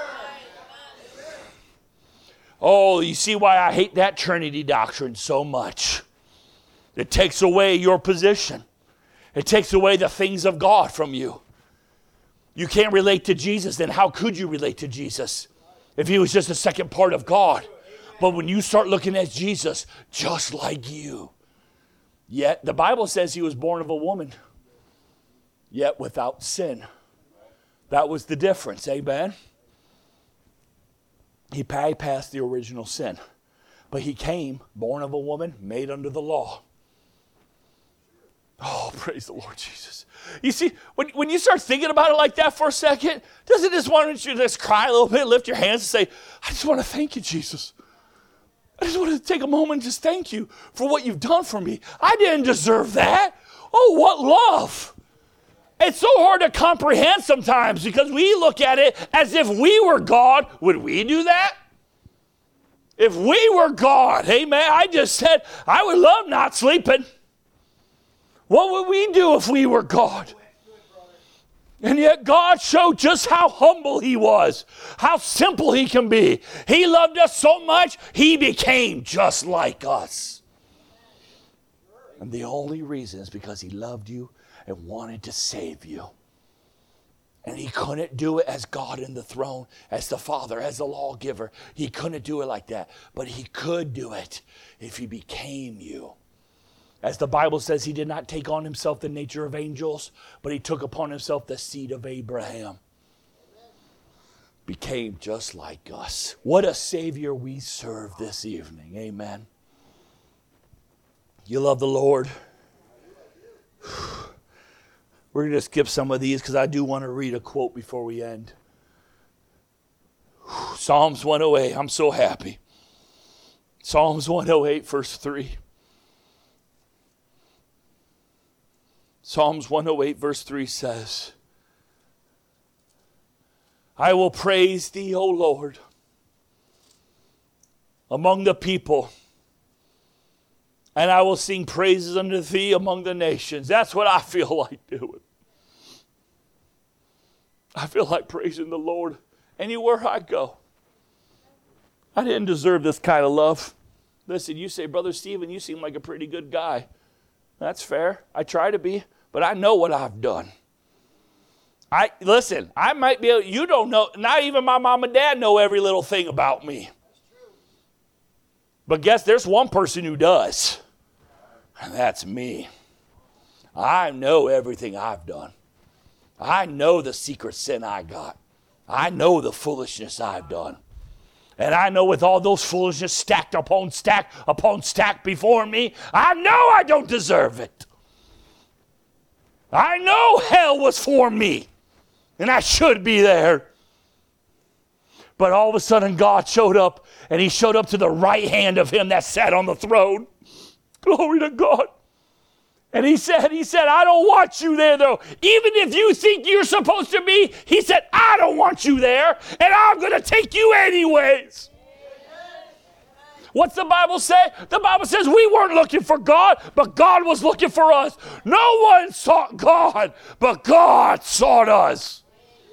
S2: Oh, you see why I hate that Trinity doctrine so much. It takes away your position. It takes away the things of God from you. You can't relate to Jesus, then how could you relate to Jesus if he was just a second part of God? But when you start looking at Jesus, just like you, yet the Bible says he was born of a woman, yet without sin. That was the difference, amen? He bypassed the original sin. But he came, born of a woman, made under the law. Oh, praise the Lord Jesus. You see, when you start thinking about it like that for a second, doesn't this want you to just cry a little bit, lift your hands and say, I just want to thank you, Jesus. I just want to take a moment and just thank you for what you've done for me. I didn't deserve that. Oh, what love. It's so hard to comprehend sometimes because we look at it as if we were God. Would we do that? If we were God, amen, I just said I would love not sleeping. What would we do if we were God? And yet God showed just how humble he was, how simple he can be. He loved us so much, he became just like us. And the only reason is because he loved you and wanted to save you. And he couldn't do it as God in the throne, as the Father, as the lawgiver. He couldn't do it like that. But he could do it if he became you. As the Bible says, he did not take on himself the nature of angels, but he took upon himself the seed of Abraham. Became just like us. What a Savior we serve this evening. Amen. You love the Lord. We're going to skip some of these because I do want to read a quote before we end. Psalms 108. I'm so happy. Psalms 108, verse 3. Psalms 108, verse 3 says, I will praise thee, O Lord, among the people, and I will sing praises unto thee among the nations. That's what I feel like doing. I feel like praising the Lord anywhere I go. I didn't deserve this kind of love. Listen, you say, Brother Stephen, you seem like a pretty good guy. That's fair. I try to be, but I know what I've done. Listen, I might be able, you don't know, not even my mom and dad know every little thing about me. But guess there's one person who does, and that's me. I know everything I've done. I know the secret sin I got. I know the foolishness I've done. And I know with all those foolishness stacked upon stack before me, I know I don't deserve it. I know hell was for me, and I should be there. But all of a sudden God showed up, and he showed up to the right hand of him that sat on the throne. Glory to God. And he said, I don't want you there, though. Even if you think you're supposed to be, he said, I don't want you there, and I'm going to take you anyways. What's the Bible say? The Bible says we weren't looking for God, but God was looking for us. No one sought God, but God sought us.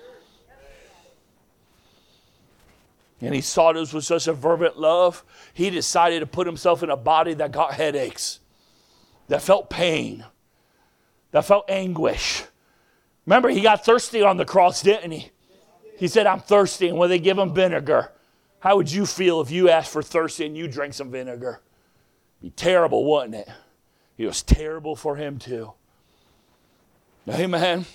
S2: And he sought us with such a fervent love, he decided to put himself in a body that got headaches, that felt pain, that felt anguish. Remember, he got thirsty on the cross, didn't he? He said, I'm thirsty, and when they give him vinegar, how would you feel if you asked for thirsty and you drank some vinegar? It'd be terrible, wouldn't it? It was terrible for him too. Amen.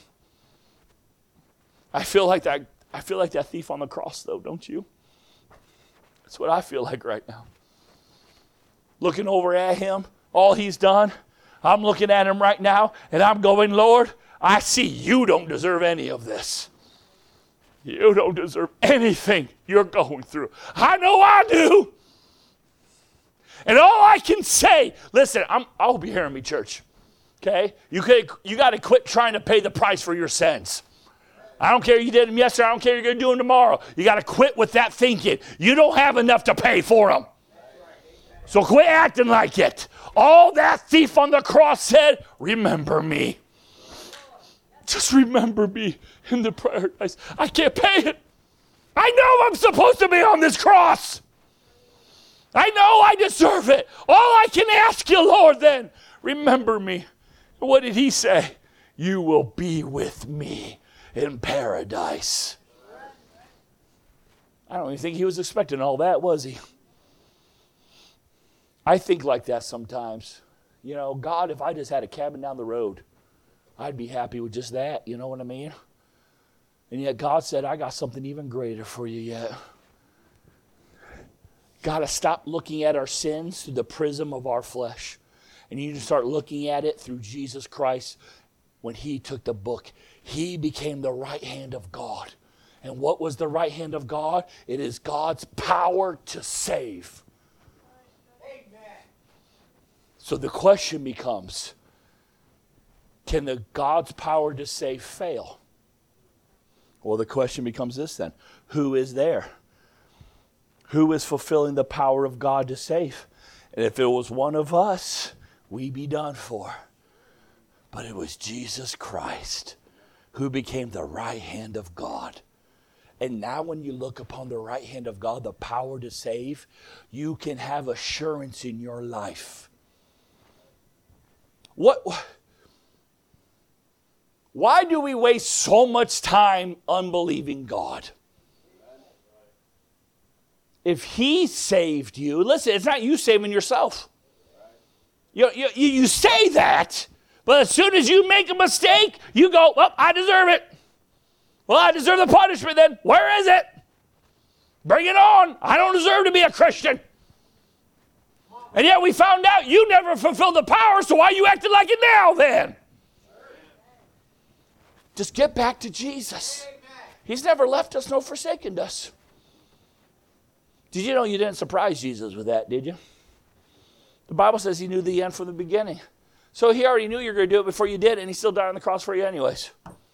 S2: I feel like that thief on the cross, though, don't you? That's what I feel like right now. Looking over at him, all he's done, I'm looking at him right now, and I'm going, Lord, I see you don't deserve any of this. You don't deserve anything you're going through. I know I do. And all I can say, listen, I'll be hearing me, church. Okay? You got to quit trying to pay the price for your sins. I don't care you did them yesterday. I don't care you're going to do them tomorrow. You got to quit with that thinking. You don't have enough to pay for them. So quit acting like it. All that thief on the cross said, remember me. Just remember me in the paradise. I can't pay it. I know I'm supposed to be on this cross. I know I deserve it. All I can ask you, Lord, then, remember me. What did he say? You will be with me in paradise. I don't even think he was expecting all that, was he? I think like that sometimes. You know, God, if I just had a cabin down the road, I'd be happy with just that, you know what I mean? And yet God said, I got something even greater for you yet. Got to stop looking at our sins through the prism of our flesh. And you need to start looking at it through Jesus Christ. When he took the book, he became the right hand of God. And what was the right hand of God? It is God's power to save. So the question becomes, can the God's power to save fail? Well, the question becomes this then. Who is there? Who is fulfilling the power of God to save? And if it was one of us, we'd be done for. But it was Jesus Christ who became the right hand of God. And now when you look upon the right hand of God, the power to save, you can have assurance in your life. Why do we waste so much time unbelieving God? If he saved you, listen, it's not you saving yourself. You say that, but as soon as you make a mistake, you go, well, I deserve it. Well, I deserve the punishment then. Where is it? Bring it on. I don't deserve to be a Christian. And yet we found out you never fulfilled the power, so why are you acting like it now then? Just get back to Jesus. He's never left us nor forsaken us. Did you know you didn't surprise Jesus with that, did you? The Bible says he knew the end from the beginning. So he already knew you were going to do it before you did, and he still died on the cross for you anyways.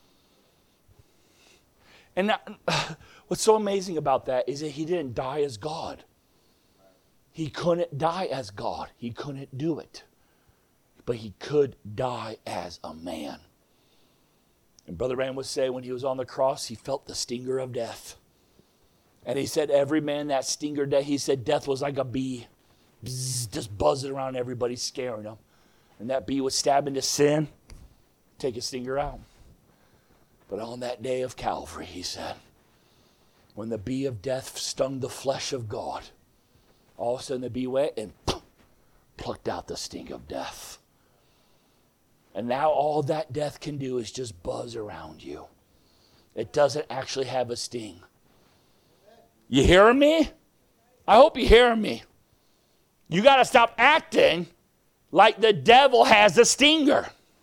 S2: And now, what's so amazing about that is that he didn't die as God. He couldn't die as God. He couldn't do it. But he could die as a man. And Brother Branham would say when he was on the cross, he felt the stinger of death. And he said every man that stinger death, he said death was like a bee. Bzz, just buzzing around everybody, scaring them. And that bee would stab into sin, take a stinger out. But on that day of Calvary, he said, when the bee of death stung the flesh of God, all of a sudden the bee went and plucked out the sting of death. And now all that death can do is just buzz around you. It doesn't actually have a sting. You hearing me? I hope you're hearing me. You got to stop acting like the devil has a stinger.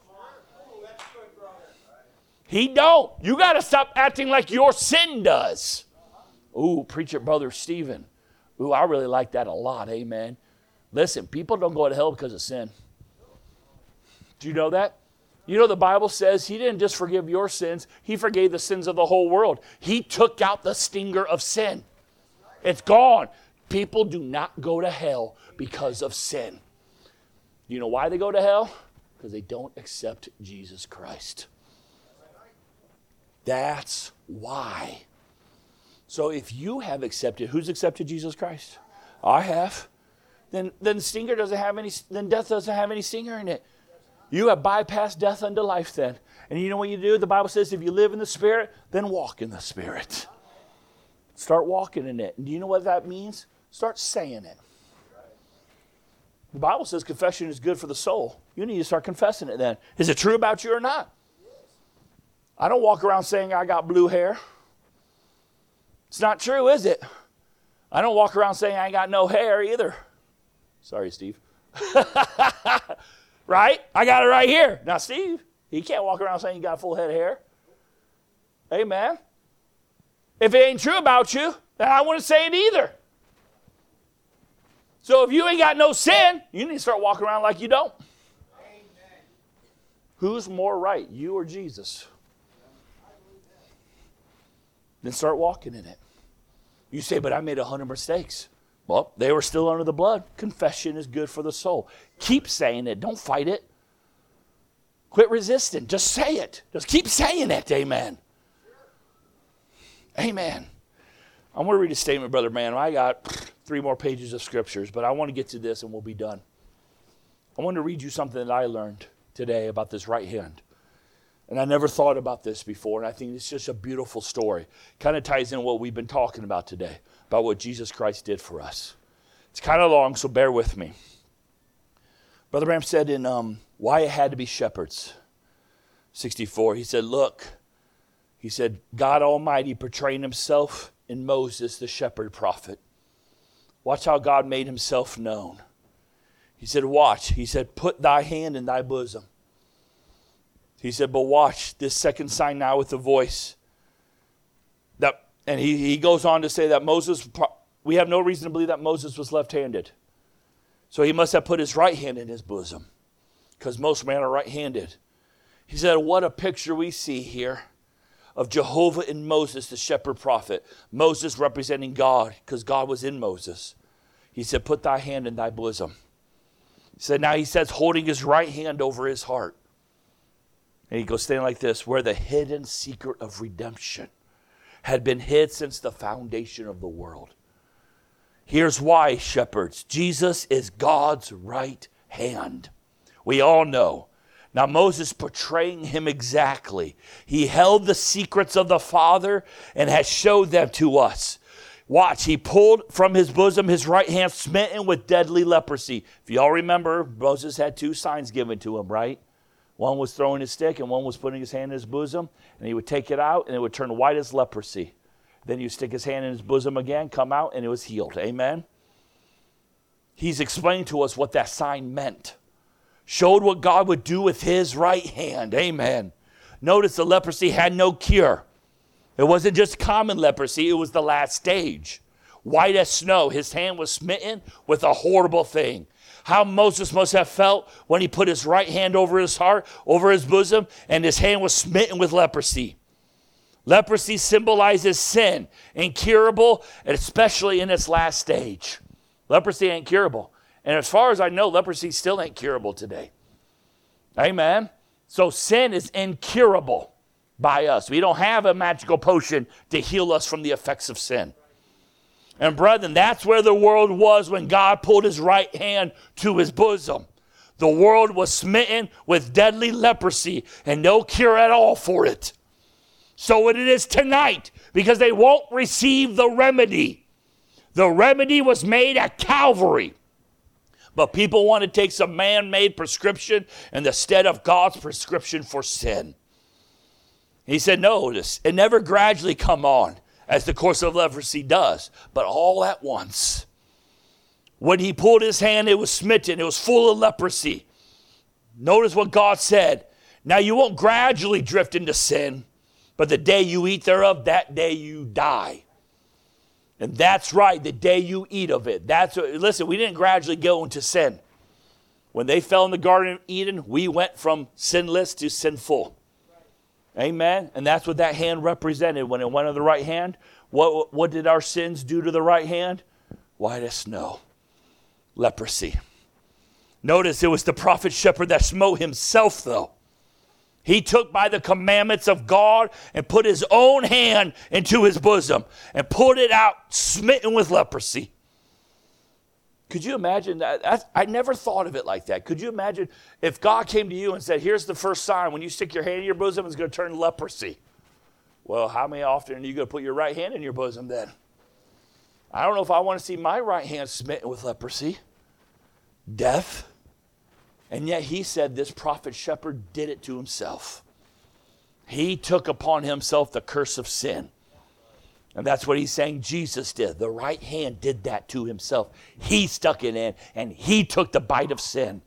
S2: He don't. You got to stop acting like your sin does. Ooh, preacher brother Stephen. Ooh, I really like that a lot. Amen. Listen, people don't go to hell because of sin. Do you know that? You know the Bible says he didn't just forgive your sins. He forgave the sins of the whole world. He took out the stinger of sin. It's gone. People do not go to hell because of sin. You know why they go to hell? Because they don't accept Jesus Christ. That's why. So if you have accepted, who's accepted Jesus Christ? I have. Then stinger doesn't have any. Then death doesn't have any stinger in it. You have bypassed death unto life then. And you know what you do? The Bible says if you live in the Spirit, then walk in the Spirit. Start walking in it. And do you know what that means? Start saying it. The Bible says confession is good for the soul. You need to start confessing it then. Is it true about you or not? I don't walk around saying I got blue hair. It's not true, is it? I don't walk around saying I ain't got no hair either. Sorry, Steve. Right? I got it right here. Now, Steve, he can't walk around saying he got a full head of hair. Amen. If it ain't true about you, then I wouldn't say it either. So if you ain't got no sin, you need to start walking around like you don't. Amen. Who's more right, you or Jesus? Then start walking in it. You say, but I made 100 mistakes. Well, they were still under the blood. Confession is good for the soul. Keep saying it. Don't fight it. Quit resisting. Just say it. Just keep saying it. Amen. Amen. I'm going to read a statement, Brother Man. I got 3 more pages of scriptures, but I want to get to this and we'll be done. I want to read you something that I learned today about this right hand. And I never thought about this before, and I think it's just a beautiful story. Kind of ties in what we've been talking about today, about what Jesus Christ did for us. It's kind of long, so bear with me. Brother Branham said in Why It Had to Be Shepherds, 64, he said, look, he said, God Almighty portraying himself in Moses, the shepherd prophet. Watch how God made himself known. He said, watch. He said, put thy hand in thy bosom. He said, but watch this second sign now with the voice. And he goes on to say that Moses, we have no reason to believe that Moses was left-handed. So he must have put his right hand in his bosom, because most men are right-handed. He said, what a picture we see here of Jehovah and Moses, the shepherd prophet. Moses representing God, because God was in Moses. He said, put thy hand in thy bosom. He said, now he says, holding his right hand over his heart. And he goes standing like this, where the hidden secret of redemption had been hid since the foundation of the world. Here's why, shepherds. Jesus is God's right hand. We all know. Now Moses portraying him exactly. He held the secrets of the Father and has showed them to us. Watch, he pulled from his bosom his right hand smitten with deadly leprosy. If you all remember, Moses had 2 signs given to him, right? One was throwing his stick and one was putting his hand in his bosom. And he would take it out and it would turn white as leprosy. Then you stick his hand in his bosom again, come out, and it was healed. Amen? He's explained to us what that sign meant. Showed what God would do with his right hand. Amen. Notice the leprosy had no cure. It wasn't just common leprosy. It was the last stage. White as snow. His hand was smitten with a horrible thing. How Moses must have felt when he put his right hand over his heart, over his bosom, and his hand was smitten with leprosy. Leprosy symbolizes sin, incurable, and especially in its last stage. Leprosy ain't curable. And as far as I know, leprosy still ain't curable today. Amen? So sin is incurable by us. We don't have a magical potion to heal us from the effects of sin. And brethren, that's where the world was when God pulled his right hand to his bosom. The world was smitten with deadly leprosy and no cure at all for it. So it is tonight, because they won't receive the remedy. The remedy was made at Calvary. But people want to take some man-made prescription instead of God's prescription for sin. He said, notice, it never gradually come on, as the course of leprosy does, but all at once. When he pulled his hand, it was smitten. It was full of leprosy. Notice what God said. Now you won't gradually drift into sin, but the day you eat thereof, that day you die. And that's right, the day you eat of it. Listen, we didn't gradually go into sin. When they fell in the Garden of Eden, we went from sinless to sinful. Amen? And that's what that hand represented. When it went on the right hand, what did our sins do to the right hand? White as snow. Leprosy. Notice it was the prophet shepherd that smote himself, though. He took by the commandments of God and put his own hand into his bosom and pulled it out, smitten with leprosy. Could you imagine that? I never thought of it like that. Could you imagine if God came to you and said, here's the first sign. When you stick your hand in your bosom, it's going to turn leprosy. Well, how many often are you going to put your right hand in your bosom then? I don't know if I want to see my right hand smitten with leprosy. Death. And yet he said this prophet shepherd did it to himself. He took upon himself the curse of sin. And that's what he's saying Jesus did. The right hand did that to himself. He stuck it in and he took the bite of sin.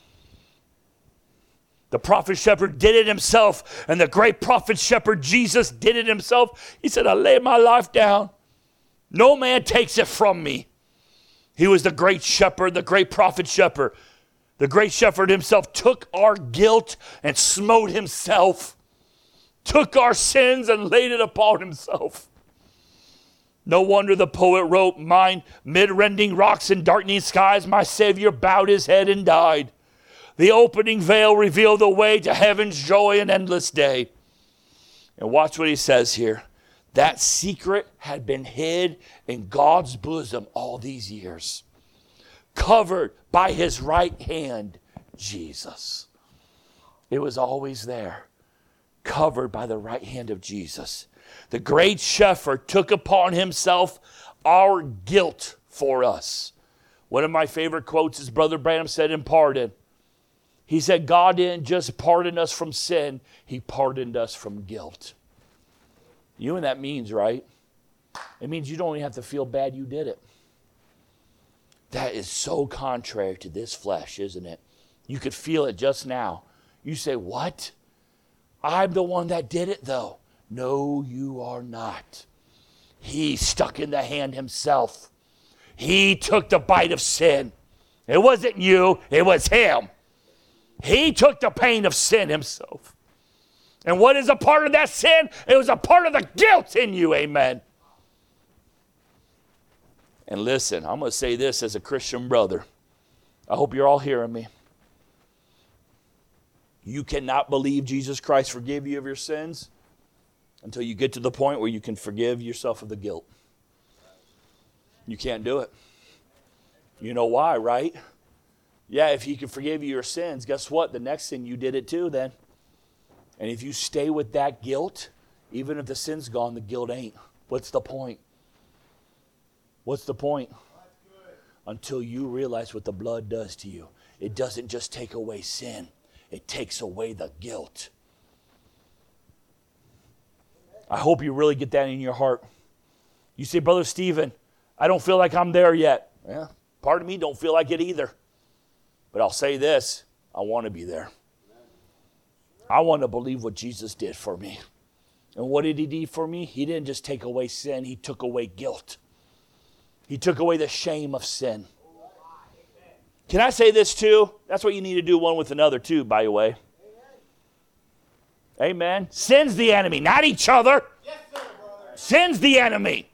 S2: The prophet shepherd did it himself, and the great prophet shepherd Jesus did it himself. He said, I lay my life down. No man takes it from me. He was the great shepherd, the great prophet shepherd. The great shepherd himself took our guilt and smote himself. Took our sins and laid it upon himself. No wonder the poet wrote, mine mid-rending rocks and darkening skies, my Savior bowed his head and died. The opening veil revealed the way to heaven's joy and endless day. And watch what he says here. That secret had been hid in God's bosom all these years. Covered by his right hand, Jesus. It was always there. Covered by the right hand of Jesus. The great shepherd took upon himself our guilt for us. One of my favorite quotes is Brother Branham said in pardon. He said, God didn't just pardon us from sin, he pardoned us from guilt. You know what that means, right? It means you don't even have to feel bad you did it. That is so contrary to this flesh, isn't it? You could feel it just now. You say, what? I'm the one that did it, though. No, you are not. He stuck in the hand himself. He took the bite of sin. It wasn't you, it was him. He took the pain of sin himself. And what is a part of that sin? It was a part of the guilt in you, amen. And listen, I'm going to say this as a Christian brother. I hope you're all hearing me. You cannot believe Jesus Christ forgave you of your sins until you get to the point where you can forgive yourself of the guilt. You can't do it. You know why, right? Yeah, if he can forgive you your sins, guess what? The next sin you did it too then. And if you stay with that guilt, even if the sin's gone, the guilt ain't. What's the point? What's the point? Until you realize what the blood does to you. It doesn't just take away sin. It takes away the guilt. I hope you really get that in your heart. You say, Brother Stephen, I don't feel like I'm there yet. Yeah, part of me don't feel like it either. But I'll say this, I want to be there. I want to believe what Jesus did for me. And what did he do for me? He didn't just take away sin, he took away guilt. He took away the shame of sin. Can I say this too? That's what you need to do one with another too, by the way. Amen. Sin's the enemy, not each other. Yes, sir, brother. Sin's the enemy.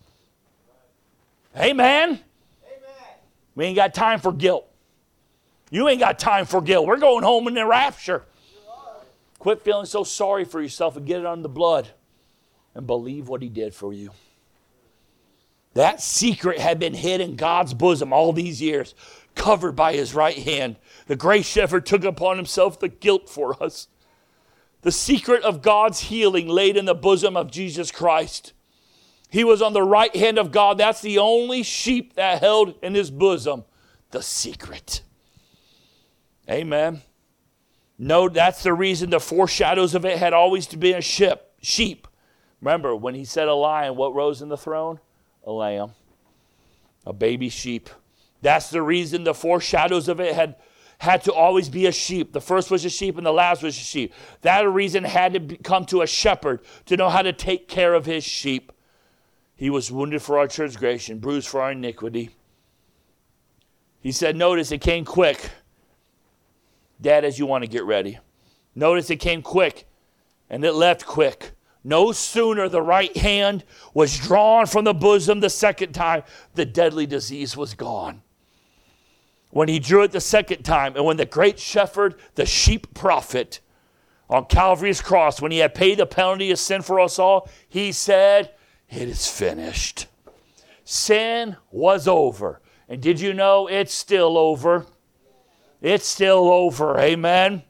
S2: Amen. Amen. We ain't got time for guilt. You ain't got time for guilt. We're going home in the rapture. Quit feeling so sorry for yourself and get it under the blood and believe what he did for you. That secret had been hid in God's bosom all these years, covered by his right hand. The great shepherd took upon himself the guilt for us. The secret of God's healing laid in the bosom of Jesus Christ. He was on the right hand of God. That's the only sheep that held in his bosom the secret. Amen. No, that's the reason the foreshadows of it had always to be a sheep. Remember, when he said a lion, what rose in the throne? A lamb. A baby sheep. That's the reason the foreshadows of it had to always be a sheep. The first was a sheep and the last was a sheep. That reason had to come to a shepherd to know how to take care of his sheep. He was wounded for our transgression, bruised for our iniquity. He said, notice it came quick. Dad, as you want to get ready. Notice it came quick and it left quick. No sooner the right hand was drawn from the bosom the second time, the deadly disease was gone. When he drew it the second time, and when the great shepherd, the sheep prophet, on Calvary's cross, when he had paid the penalty of sin for us all, he said, it is finished. Sin was over. And did you know it's still over? It's still over. Amen.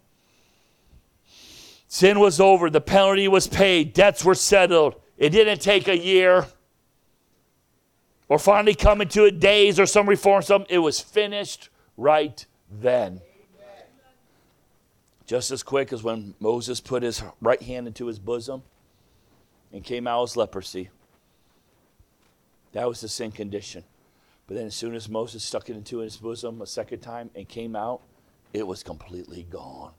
S2: Sin was over. The penalty was paid. Debts were settled. It didn't take a year or finally come into a days or some reform. It was finished right then. Just as quick as when Moses put his right hand into his bosom and came out as leprosy. That was the sin condition. But then as soon as Moses stuck it into his bosom a second time and came out, it was completely gone.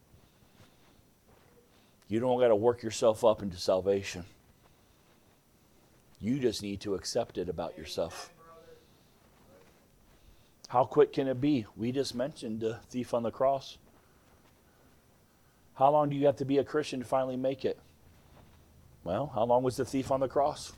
S2: You don't got to work yourself up into salvation. You just need to accept it about yourself. How quick can it be? We just mentioned the thief on the cross. How long do you have to be a Christian to finally make it? Well, how long was the thief on the cross?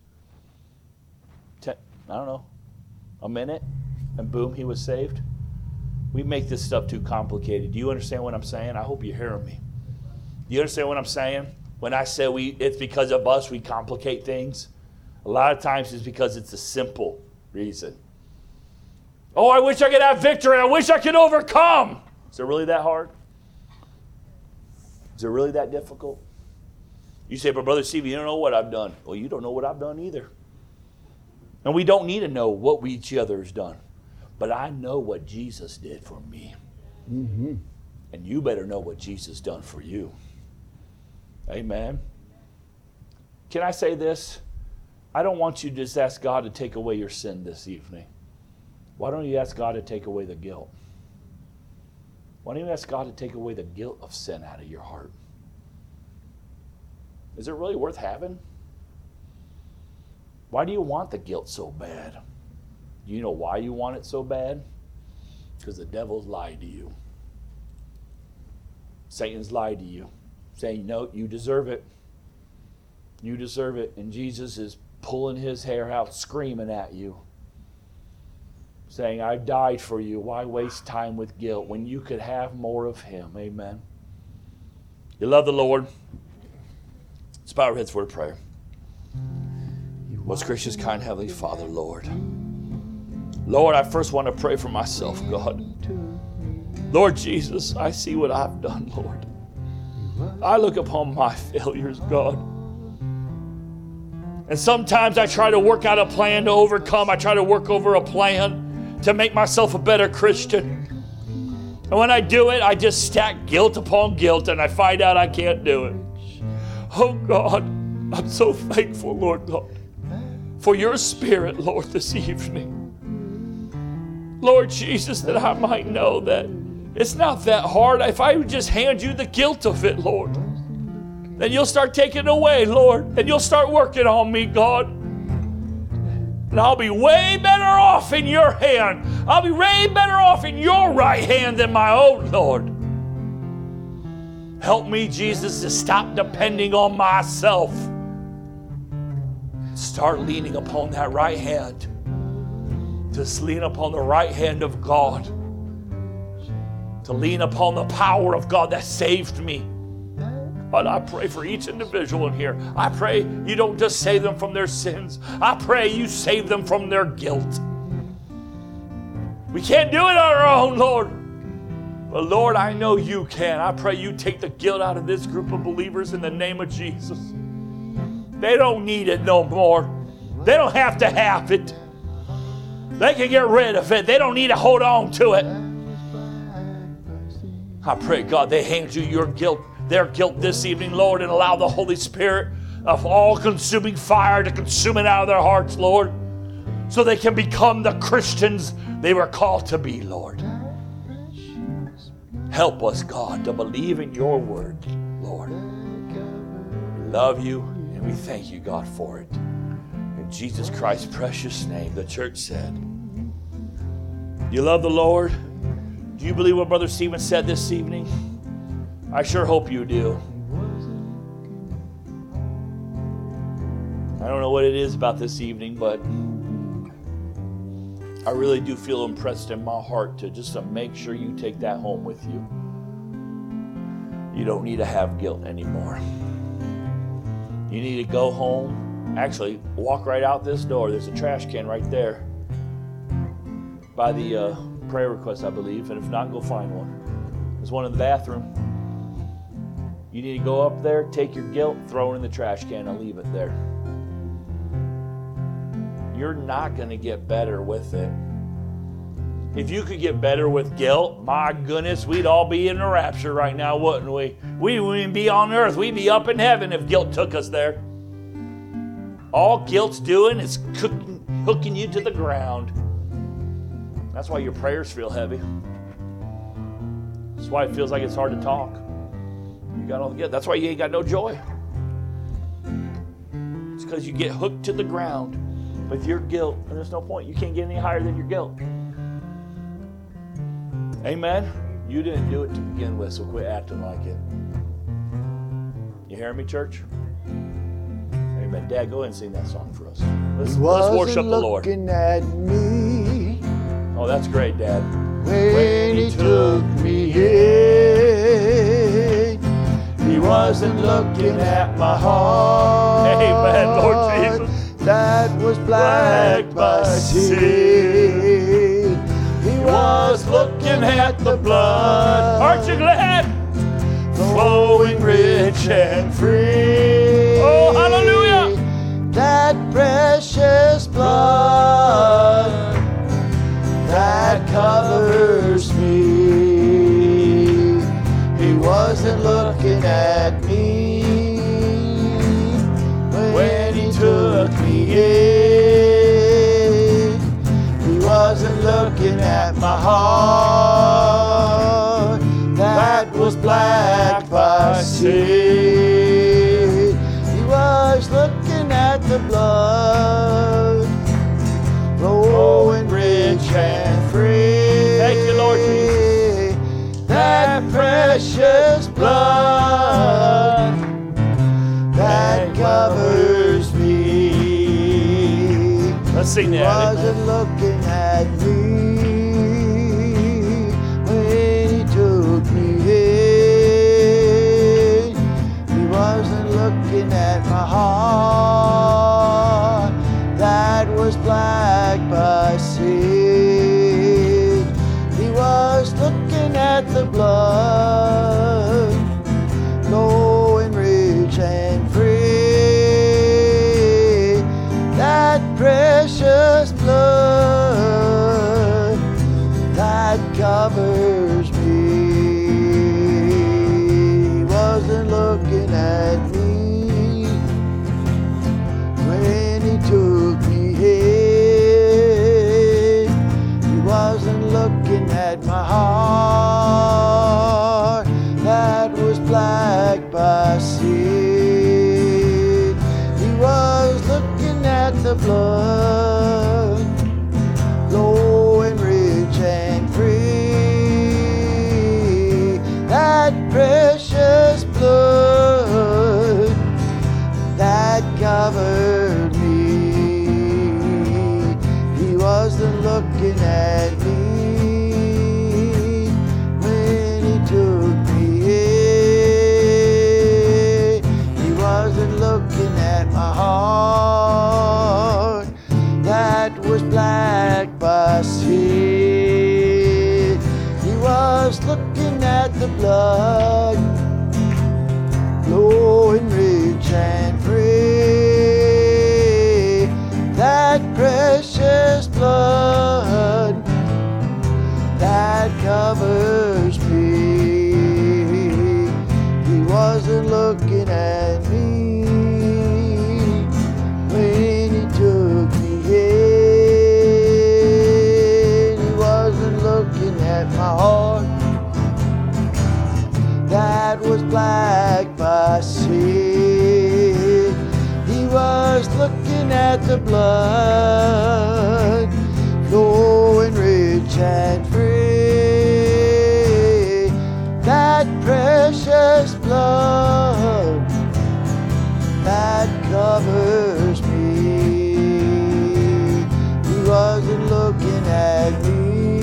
S2: I don't know. A minute? And boom, he was saved? We make this stuff too complicated. Do you understand what I'm saying? I hope you're hearing me. Do you understand what I'm saying? When I say it's because of us, we complicate things. A lot of times it's because it's a simple reason. Oh, I wish I could have victory. I wish I could overcome. Is it really that hard? Is it really that difficult? You say, but Brother Steve, you don't know what I've done. Well, you don't know what I've done either. And we don't need to know what each other has done. But I know what Jesus did for me. Mm-hmm. And you better know what Jesus done for you. Amen. Can I say this? I don't want you to just ask God to take away your sin this evening. Why don't you ask God to take away the guilt? Why don't you ask God to take away the guilt of sin out of your heart? Is it really worth having? Why do you want the guilt so bad? Do you know why you want it so bad? Because the devil's lied to you. Satan's lied to you, saying, no, you deserve it. You deserve it. And Jesus is pulling his hair out, screaming at you, saying, I died for you. Why waste time with guilt when you could have more of him? Amen. You love the Lord? Let's bow our heads for a prayer. Most gracious, kind Heavenly Father, Lord. Lord, I first want to pray for myself, God. Lord Jesus, I see what I've done, Lord. I look upon my failures, God. And sometimes I try to work out a plan to overcome. I try to work over a plan to make myself a better Christian. And when I do it, I just stack guilt upon guilt, and I find out I can't do it. Oh, God, I'm so thankful, Lord God, for your Spirit, Lord, this evening. Lord Jesus, that I might know that it's not that hard. If I would just hand you the guilt of it, Lord, then you'll start taking it away, Lord, and you'll start working on me, God. And I'll be way better off in your hand. I'll be way better off in your right hand than my own, Lord. Help me, Jesus, to stop depending on myself. Start leaning upon that right hand. To lean upon the right hand of God. To lean upon the power of God that saved me. But I pray for each individual in here. I pray you don't just save them from their sins. I pray you save them from their guilt. We can't do it on our own, Lord. But Lord, I know you can. I pray you take the guilt out of this group of believers in the name of Jesus. They don't need it no more. They don't have to have it. They can get rid of it. They don't need to hold on to it. I pray, God, they hand you your guilt, their guilt this evening, Lord, and allow the Holy Spirit of all-consuming fire to consume it out of their hearts, Lord, so they can become the Christians they were called to be, Lord. Help us, God, to believe in your word, Lord. We love you, and we thank you, God, for it. In Jesus Christ's precious name, the church said, you love the Lord? Do you believe what Brother Stephen said this evening? I sure hope you do. I don't know what it is about this evening, but I really do feel impressed in my heart to make sure you take that home with you. You don't need to have guilt anymore. You need to go home. Actually, walk right out this door. There's a trash can right there by the prayer request, I believe. And if not, go find one. There's one in the bathroom. You need to go up there, take your guilt, throw it in the trash can, and leave it there. You're not going to get better with it. If you could get better with guilt, my goodness, we'd all be in the rapture right now, wouldn't we? We wouldn't be on earth. We'd be up in heaven if guilt took us there. All guilt's doing is hooking you to the ground. That's why your prayers feel heavy. That's why it feels like it's hard to talk. You got all the guilt. That's why you ain't got no joy. It's because you get hooked to the ground with your guilt, and there's no point. You can't get any higher than your guilt. Amen? You didn't do it to begin with, so quit acting like it. You hear me, church? Amen. Dad, go ahead and sing that song for us. Let's worship the Lord.
S1: Looking at me
S2: Oh, that's great, Dad.
S1: when he took me in. He wasn't looking at my heart.
S2: Amen, Lord Jesus.
S1: That was black by sin. He was looking at the blood.
S2: Aren't you glad?
S1: Flowing rich and free.
S2: Oh, hallelujah.
S1: That precious blood that covers me. He wasn't looking at me when he took me in. He wasn't looking at my heart that was black by sin. He was looking at the blood flowing rich and free.
S2: Thank you, Lord
S1: precious blood that covers me.
S2: Let's sing
S1: He
S2: that.
S1: wasn't looking at me when he took me in. He wasn't looking at my heart that was black by sin. He was looking at the blood, flowing rich and free. That precious blood that covers me. He wasn't looking at me when he took me in. He wasn't looking at my heart that was black by sin. He was looking at the blood, flowing rich and free. That precious blood that covered me. He wasn't looking at me when he took me in. He wasn't looking at my heart that was black by sin. He was looking at the blood, flowing rich and free. That precious blood that covers me. He wasn't looking at me when he took me in. He wasn't looking at my heart that was black by sin. He was looking at the blood, flowing rich and free. That precious blood that covers me. He wasn't looking at me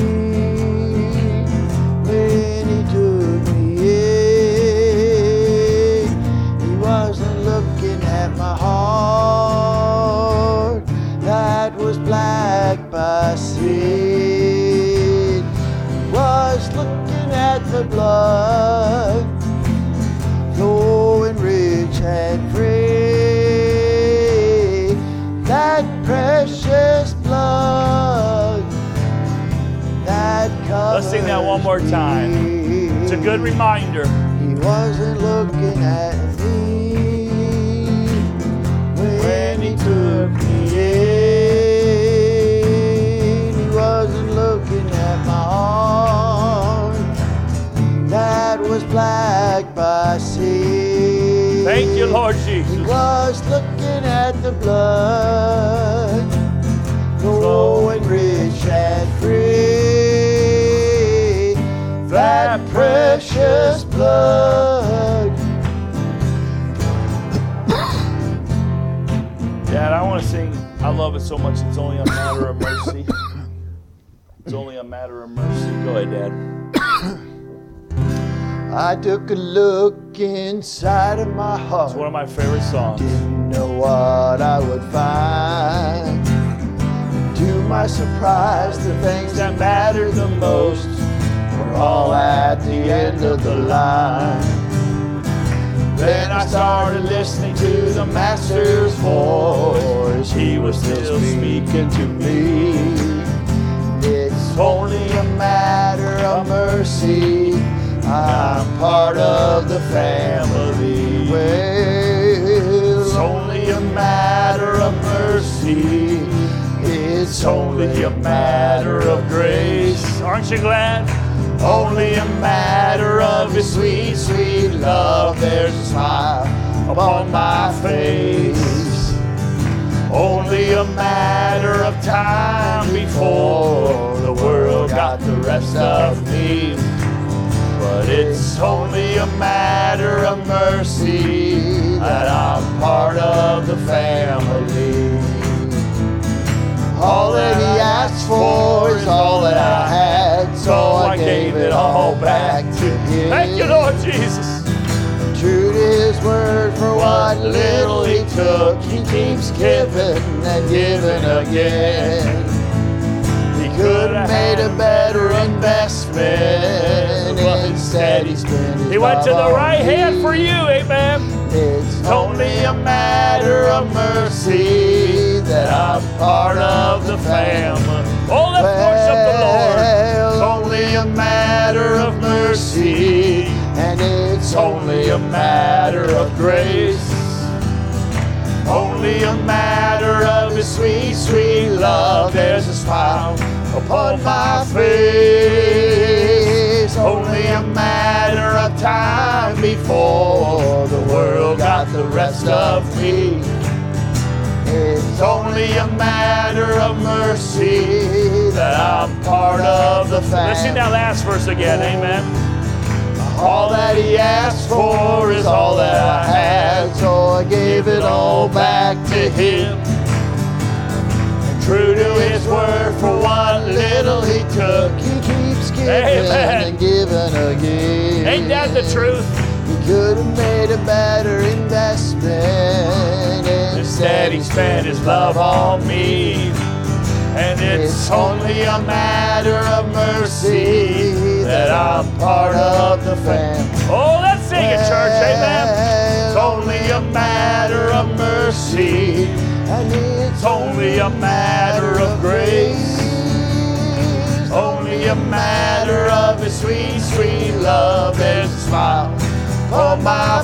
S1: when he took me in. He wasn't looking at my heart that was black by sin. He was looking at the blood, flowing rich and free. That precious blood that covers
S2: Let's sing that one more time.
S1: me.
S2: It's a good reminder.
S1: He wasn't looking at me when he took me in. He wasn't looking at my heart that was black by sin.
S2: Thank you, Lord
S1: He
S2: Jesus.
S1: was looking at the blood, flowing rich and free. That precious blood.
S2: Dad, I want to sing. I love it so much. It's only a matter of mercy. It's only a matter of mercy. Go ahead, Dad.
S1: I took a look inside of my heart.
S2: It's one of my favorite songs.
S1: Didn't know what I would find. To my surprise, the things that mattered the most were all at the end of the line. Then I started listening to the Master's voice. He was still speaking to me. It's only a matter of mercy. I'm part of the family. Well, it's only a matter of mercy. It's only a matter of grace.
S2: Aren't you glad?
S1: Only a matter of His sweet, sweet love. There's a smile upon my face. Only a matter of time before the world got the rest of me. but it's only a matter of mercy that I'm part of the family. All that he asked for is all that I had, so I gave it all back to him.
S2: Thank you, Lord Jesus.
S1: True to his word, for what little he took, he keeps giving and giving again. He could have made a better investment, instead he spent his
S2: He went to the
S1: love
S2: right
S1: on
S2: hand
S1: me.
S2: for you, amen.
S1: It's only a matter of mercy that I'm part of the family.
S2: Oh, let's worship the Lord.
S1: It's only a matter of mercy, and it's only a matter of grace. Only a matter of his sweet, sweet love. There's a smile upon my face. Only a matter of time before the world got the rest of me. It's only a matter of mercy that I'm part of the family.
S2: Let's sing that last verse again, amen.
S1: All that he asked for is all that I had, so I gave it all back to him. True to his word, for what little he took, he keeps giving and giving again.
S2: Ain't that the truth?
S1: He could have made a better investment, instead he spent his love on me. And it's only a matter of mercy that I'm part of the family.
S2: Oh, let's sing it, church, amen.
S1: It's only a matter of mercy, and it's only a matter of grace. Only a matter of his sweet, sweet love. There's a smile on my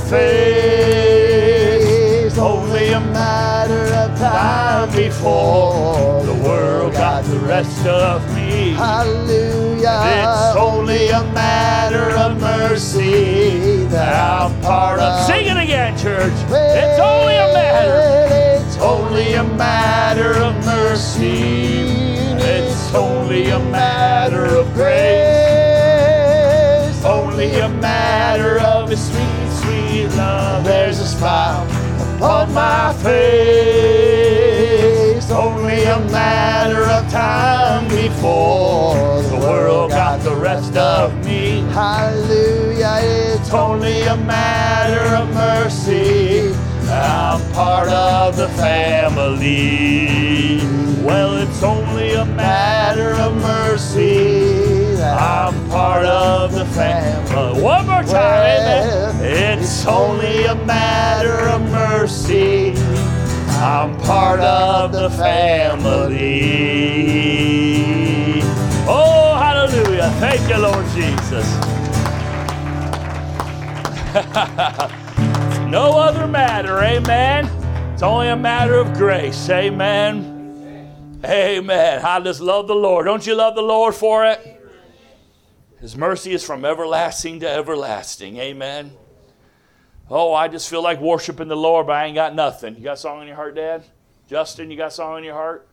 S1: face. Only a matter of time before the world got the rest of me. Hallelujah. It's only a matter of mercy that I'm part of.
S2: Sing it again, church. It's only a matter.
S1: It's only a matter of mercy. It's only a matter of grace. Only a matter of his sweet, sweet love. There's a smile upon my face. Only a matter of time before the world got the rest of me. Hallelujah. It's only a matter of mercy. I'm part of the family. Well, it's only a matter of mercy. I'm part of the family. One more time, amen. It's only a matter of mercy. I'm part of the family. Oh, hallelujah. Thank you, Lord Jesus. No other matter, amen. It's only a matter of grace, amen. Amen. I just love the Lord. Don't you love the Lord for it? His mercy is from everlasting to everlasting, amen. Oh, I just feel like worshiping the Lord, but I ain't got nothing. You got a song in your heart, Dad? Justin, you got a song in your heart?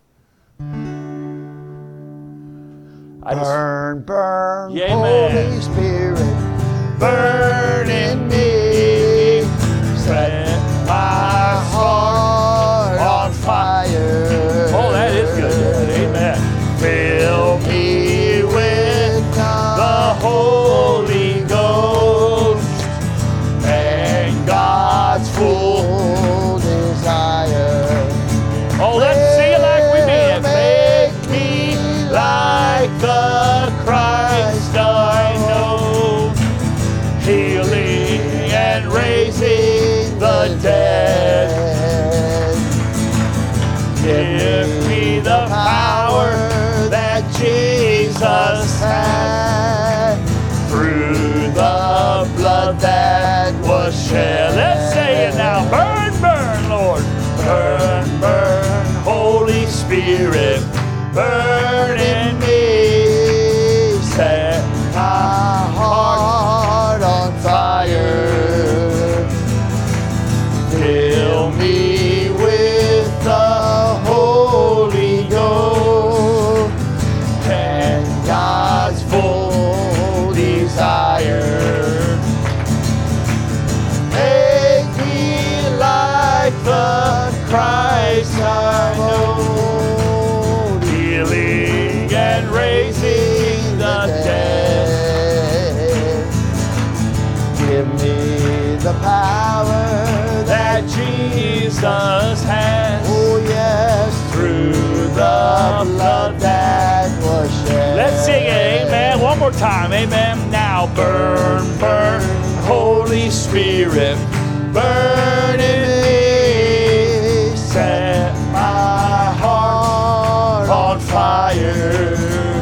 S1: Burn, burn,
S2: Yeah,
S1: Holy
S2: amen.
S1: Spirit, burn in me. Set my heart on fire.
S2: Oh, that is good. Amen.
S1: Fill me with the Holy Ghost and God's full desire.
S2: Oh, let's sing it like we mean it.
S1: Make me like the Christ I know, healing and raising the dead. Give me the power that Jesus had through the blood that was shed.
S2: Let's say it now. Burn, burn, Lord.
S1: Burn, burn, Holy Spirit, burn in me. Set my heart on fire. Fill me with the Holy Ghost and God's full desire.
S2: more time. Amen. Now burn, burn, Holy Spirit. Burn in me. Set my heart on fire.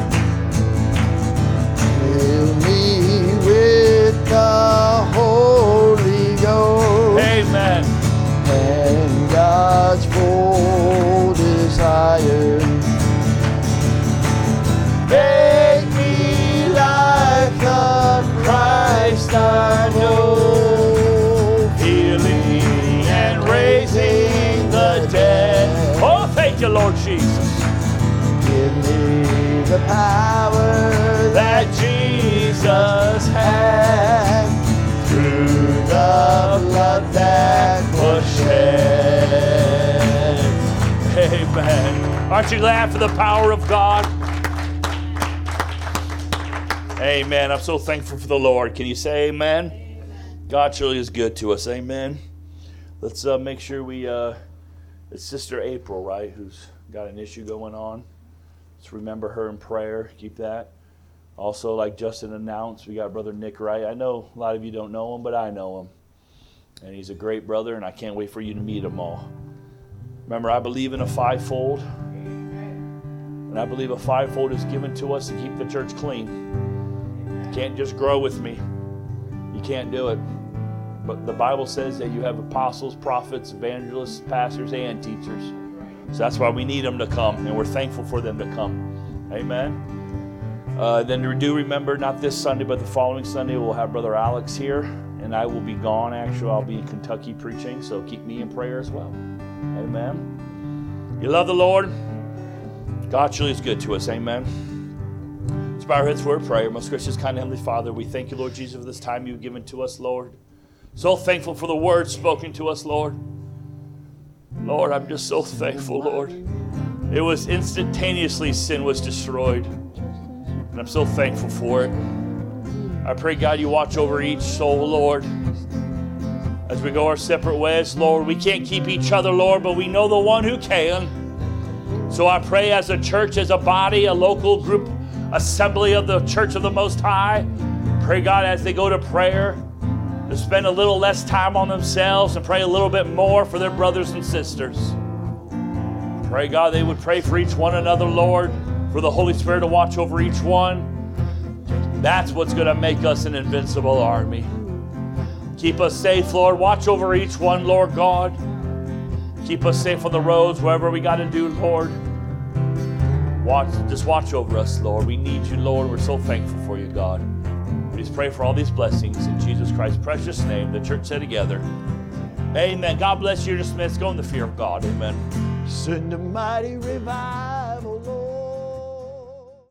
S1: Fill me with the Holy Ghost.
S2: Amen.
S1: And God's full desire. Make me like the Christ I know,
S2: Healing and raising the dead. Oh, thank you, Lord Jesus.
S1: give me the power
S2: That Jesus had
S1: through the blood that was shed.
S2: Amen. Aren't you glad for the power of God? Amen. I'm so thankful for the Lord. Can you say amen? God surely is good to us. Amen. Let's make sure we, it's Sister April, right, who's got an issue going on. Let's remember her in prayer. Keep that. Also, like Justin announced, we got Brother Nick Wright. I know a lot of you don't know him, but I know him. And he's a great brother, and I can't wait for you to meet him all. Remember, I believe in a fivefold. And I believe a fivefold is given to us to keep the church clean. You can't just grow with me. You can't do it. But the Bible says that you have apostles, prophets, evangelists, pastors, and teachers. So that's why we need them to come, and we're thankful for them to come. Amen. Then do remember, not this Sunday, but the following Sunday, we'll have Brother Alex here, and I will be gone. Actually, I'll be in Kentucky preaching, so keep me in prayer as well. Amen. You love the Lord? God surely is good to us. Amen. Let's bow our heads for a prayer. Most gracious, kind Heavenly Father, we thank you, Lord Jesus, for this time you've given to us, Lord. So thankful for the words spoken to us, Lord. Lord, I'm just so thankful, Lord. It was instantaneously sin was destroyed. And I'm so thankful for it. I pray, God, you watch over each soul, Lord. As we go our separate ways, Lord, we can't keep each other, Lord, but we know the one who can. So I pray as a church, as a body, a local group, assembly of the Church of the Most High, pray, God, as they go to prayer, to spend a little less time on themselves and pray a little bit more for their brothers and sisters. Pray, God, they would pray for each one another, Lord, for the Holy Spirit to watch over each one. That's what's going to make us an invincible army. Keep us safe, Lord. Watch over each one, Lord God. Keep us safe on the roads, wherever we got to do, Lord. Just watch over us, Lord. We need you, Lord. We're so thankful for you, God. We just pray for all these blessings in Jesus Christ's precious name. The church said together, amen. God bless you. You're dismissed. Go in the fear of God. Amen.
S1: Send a mighty revival.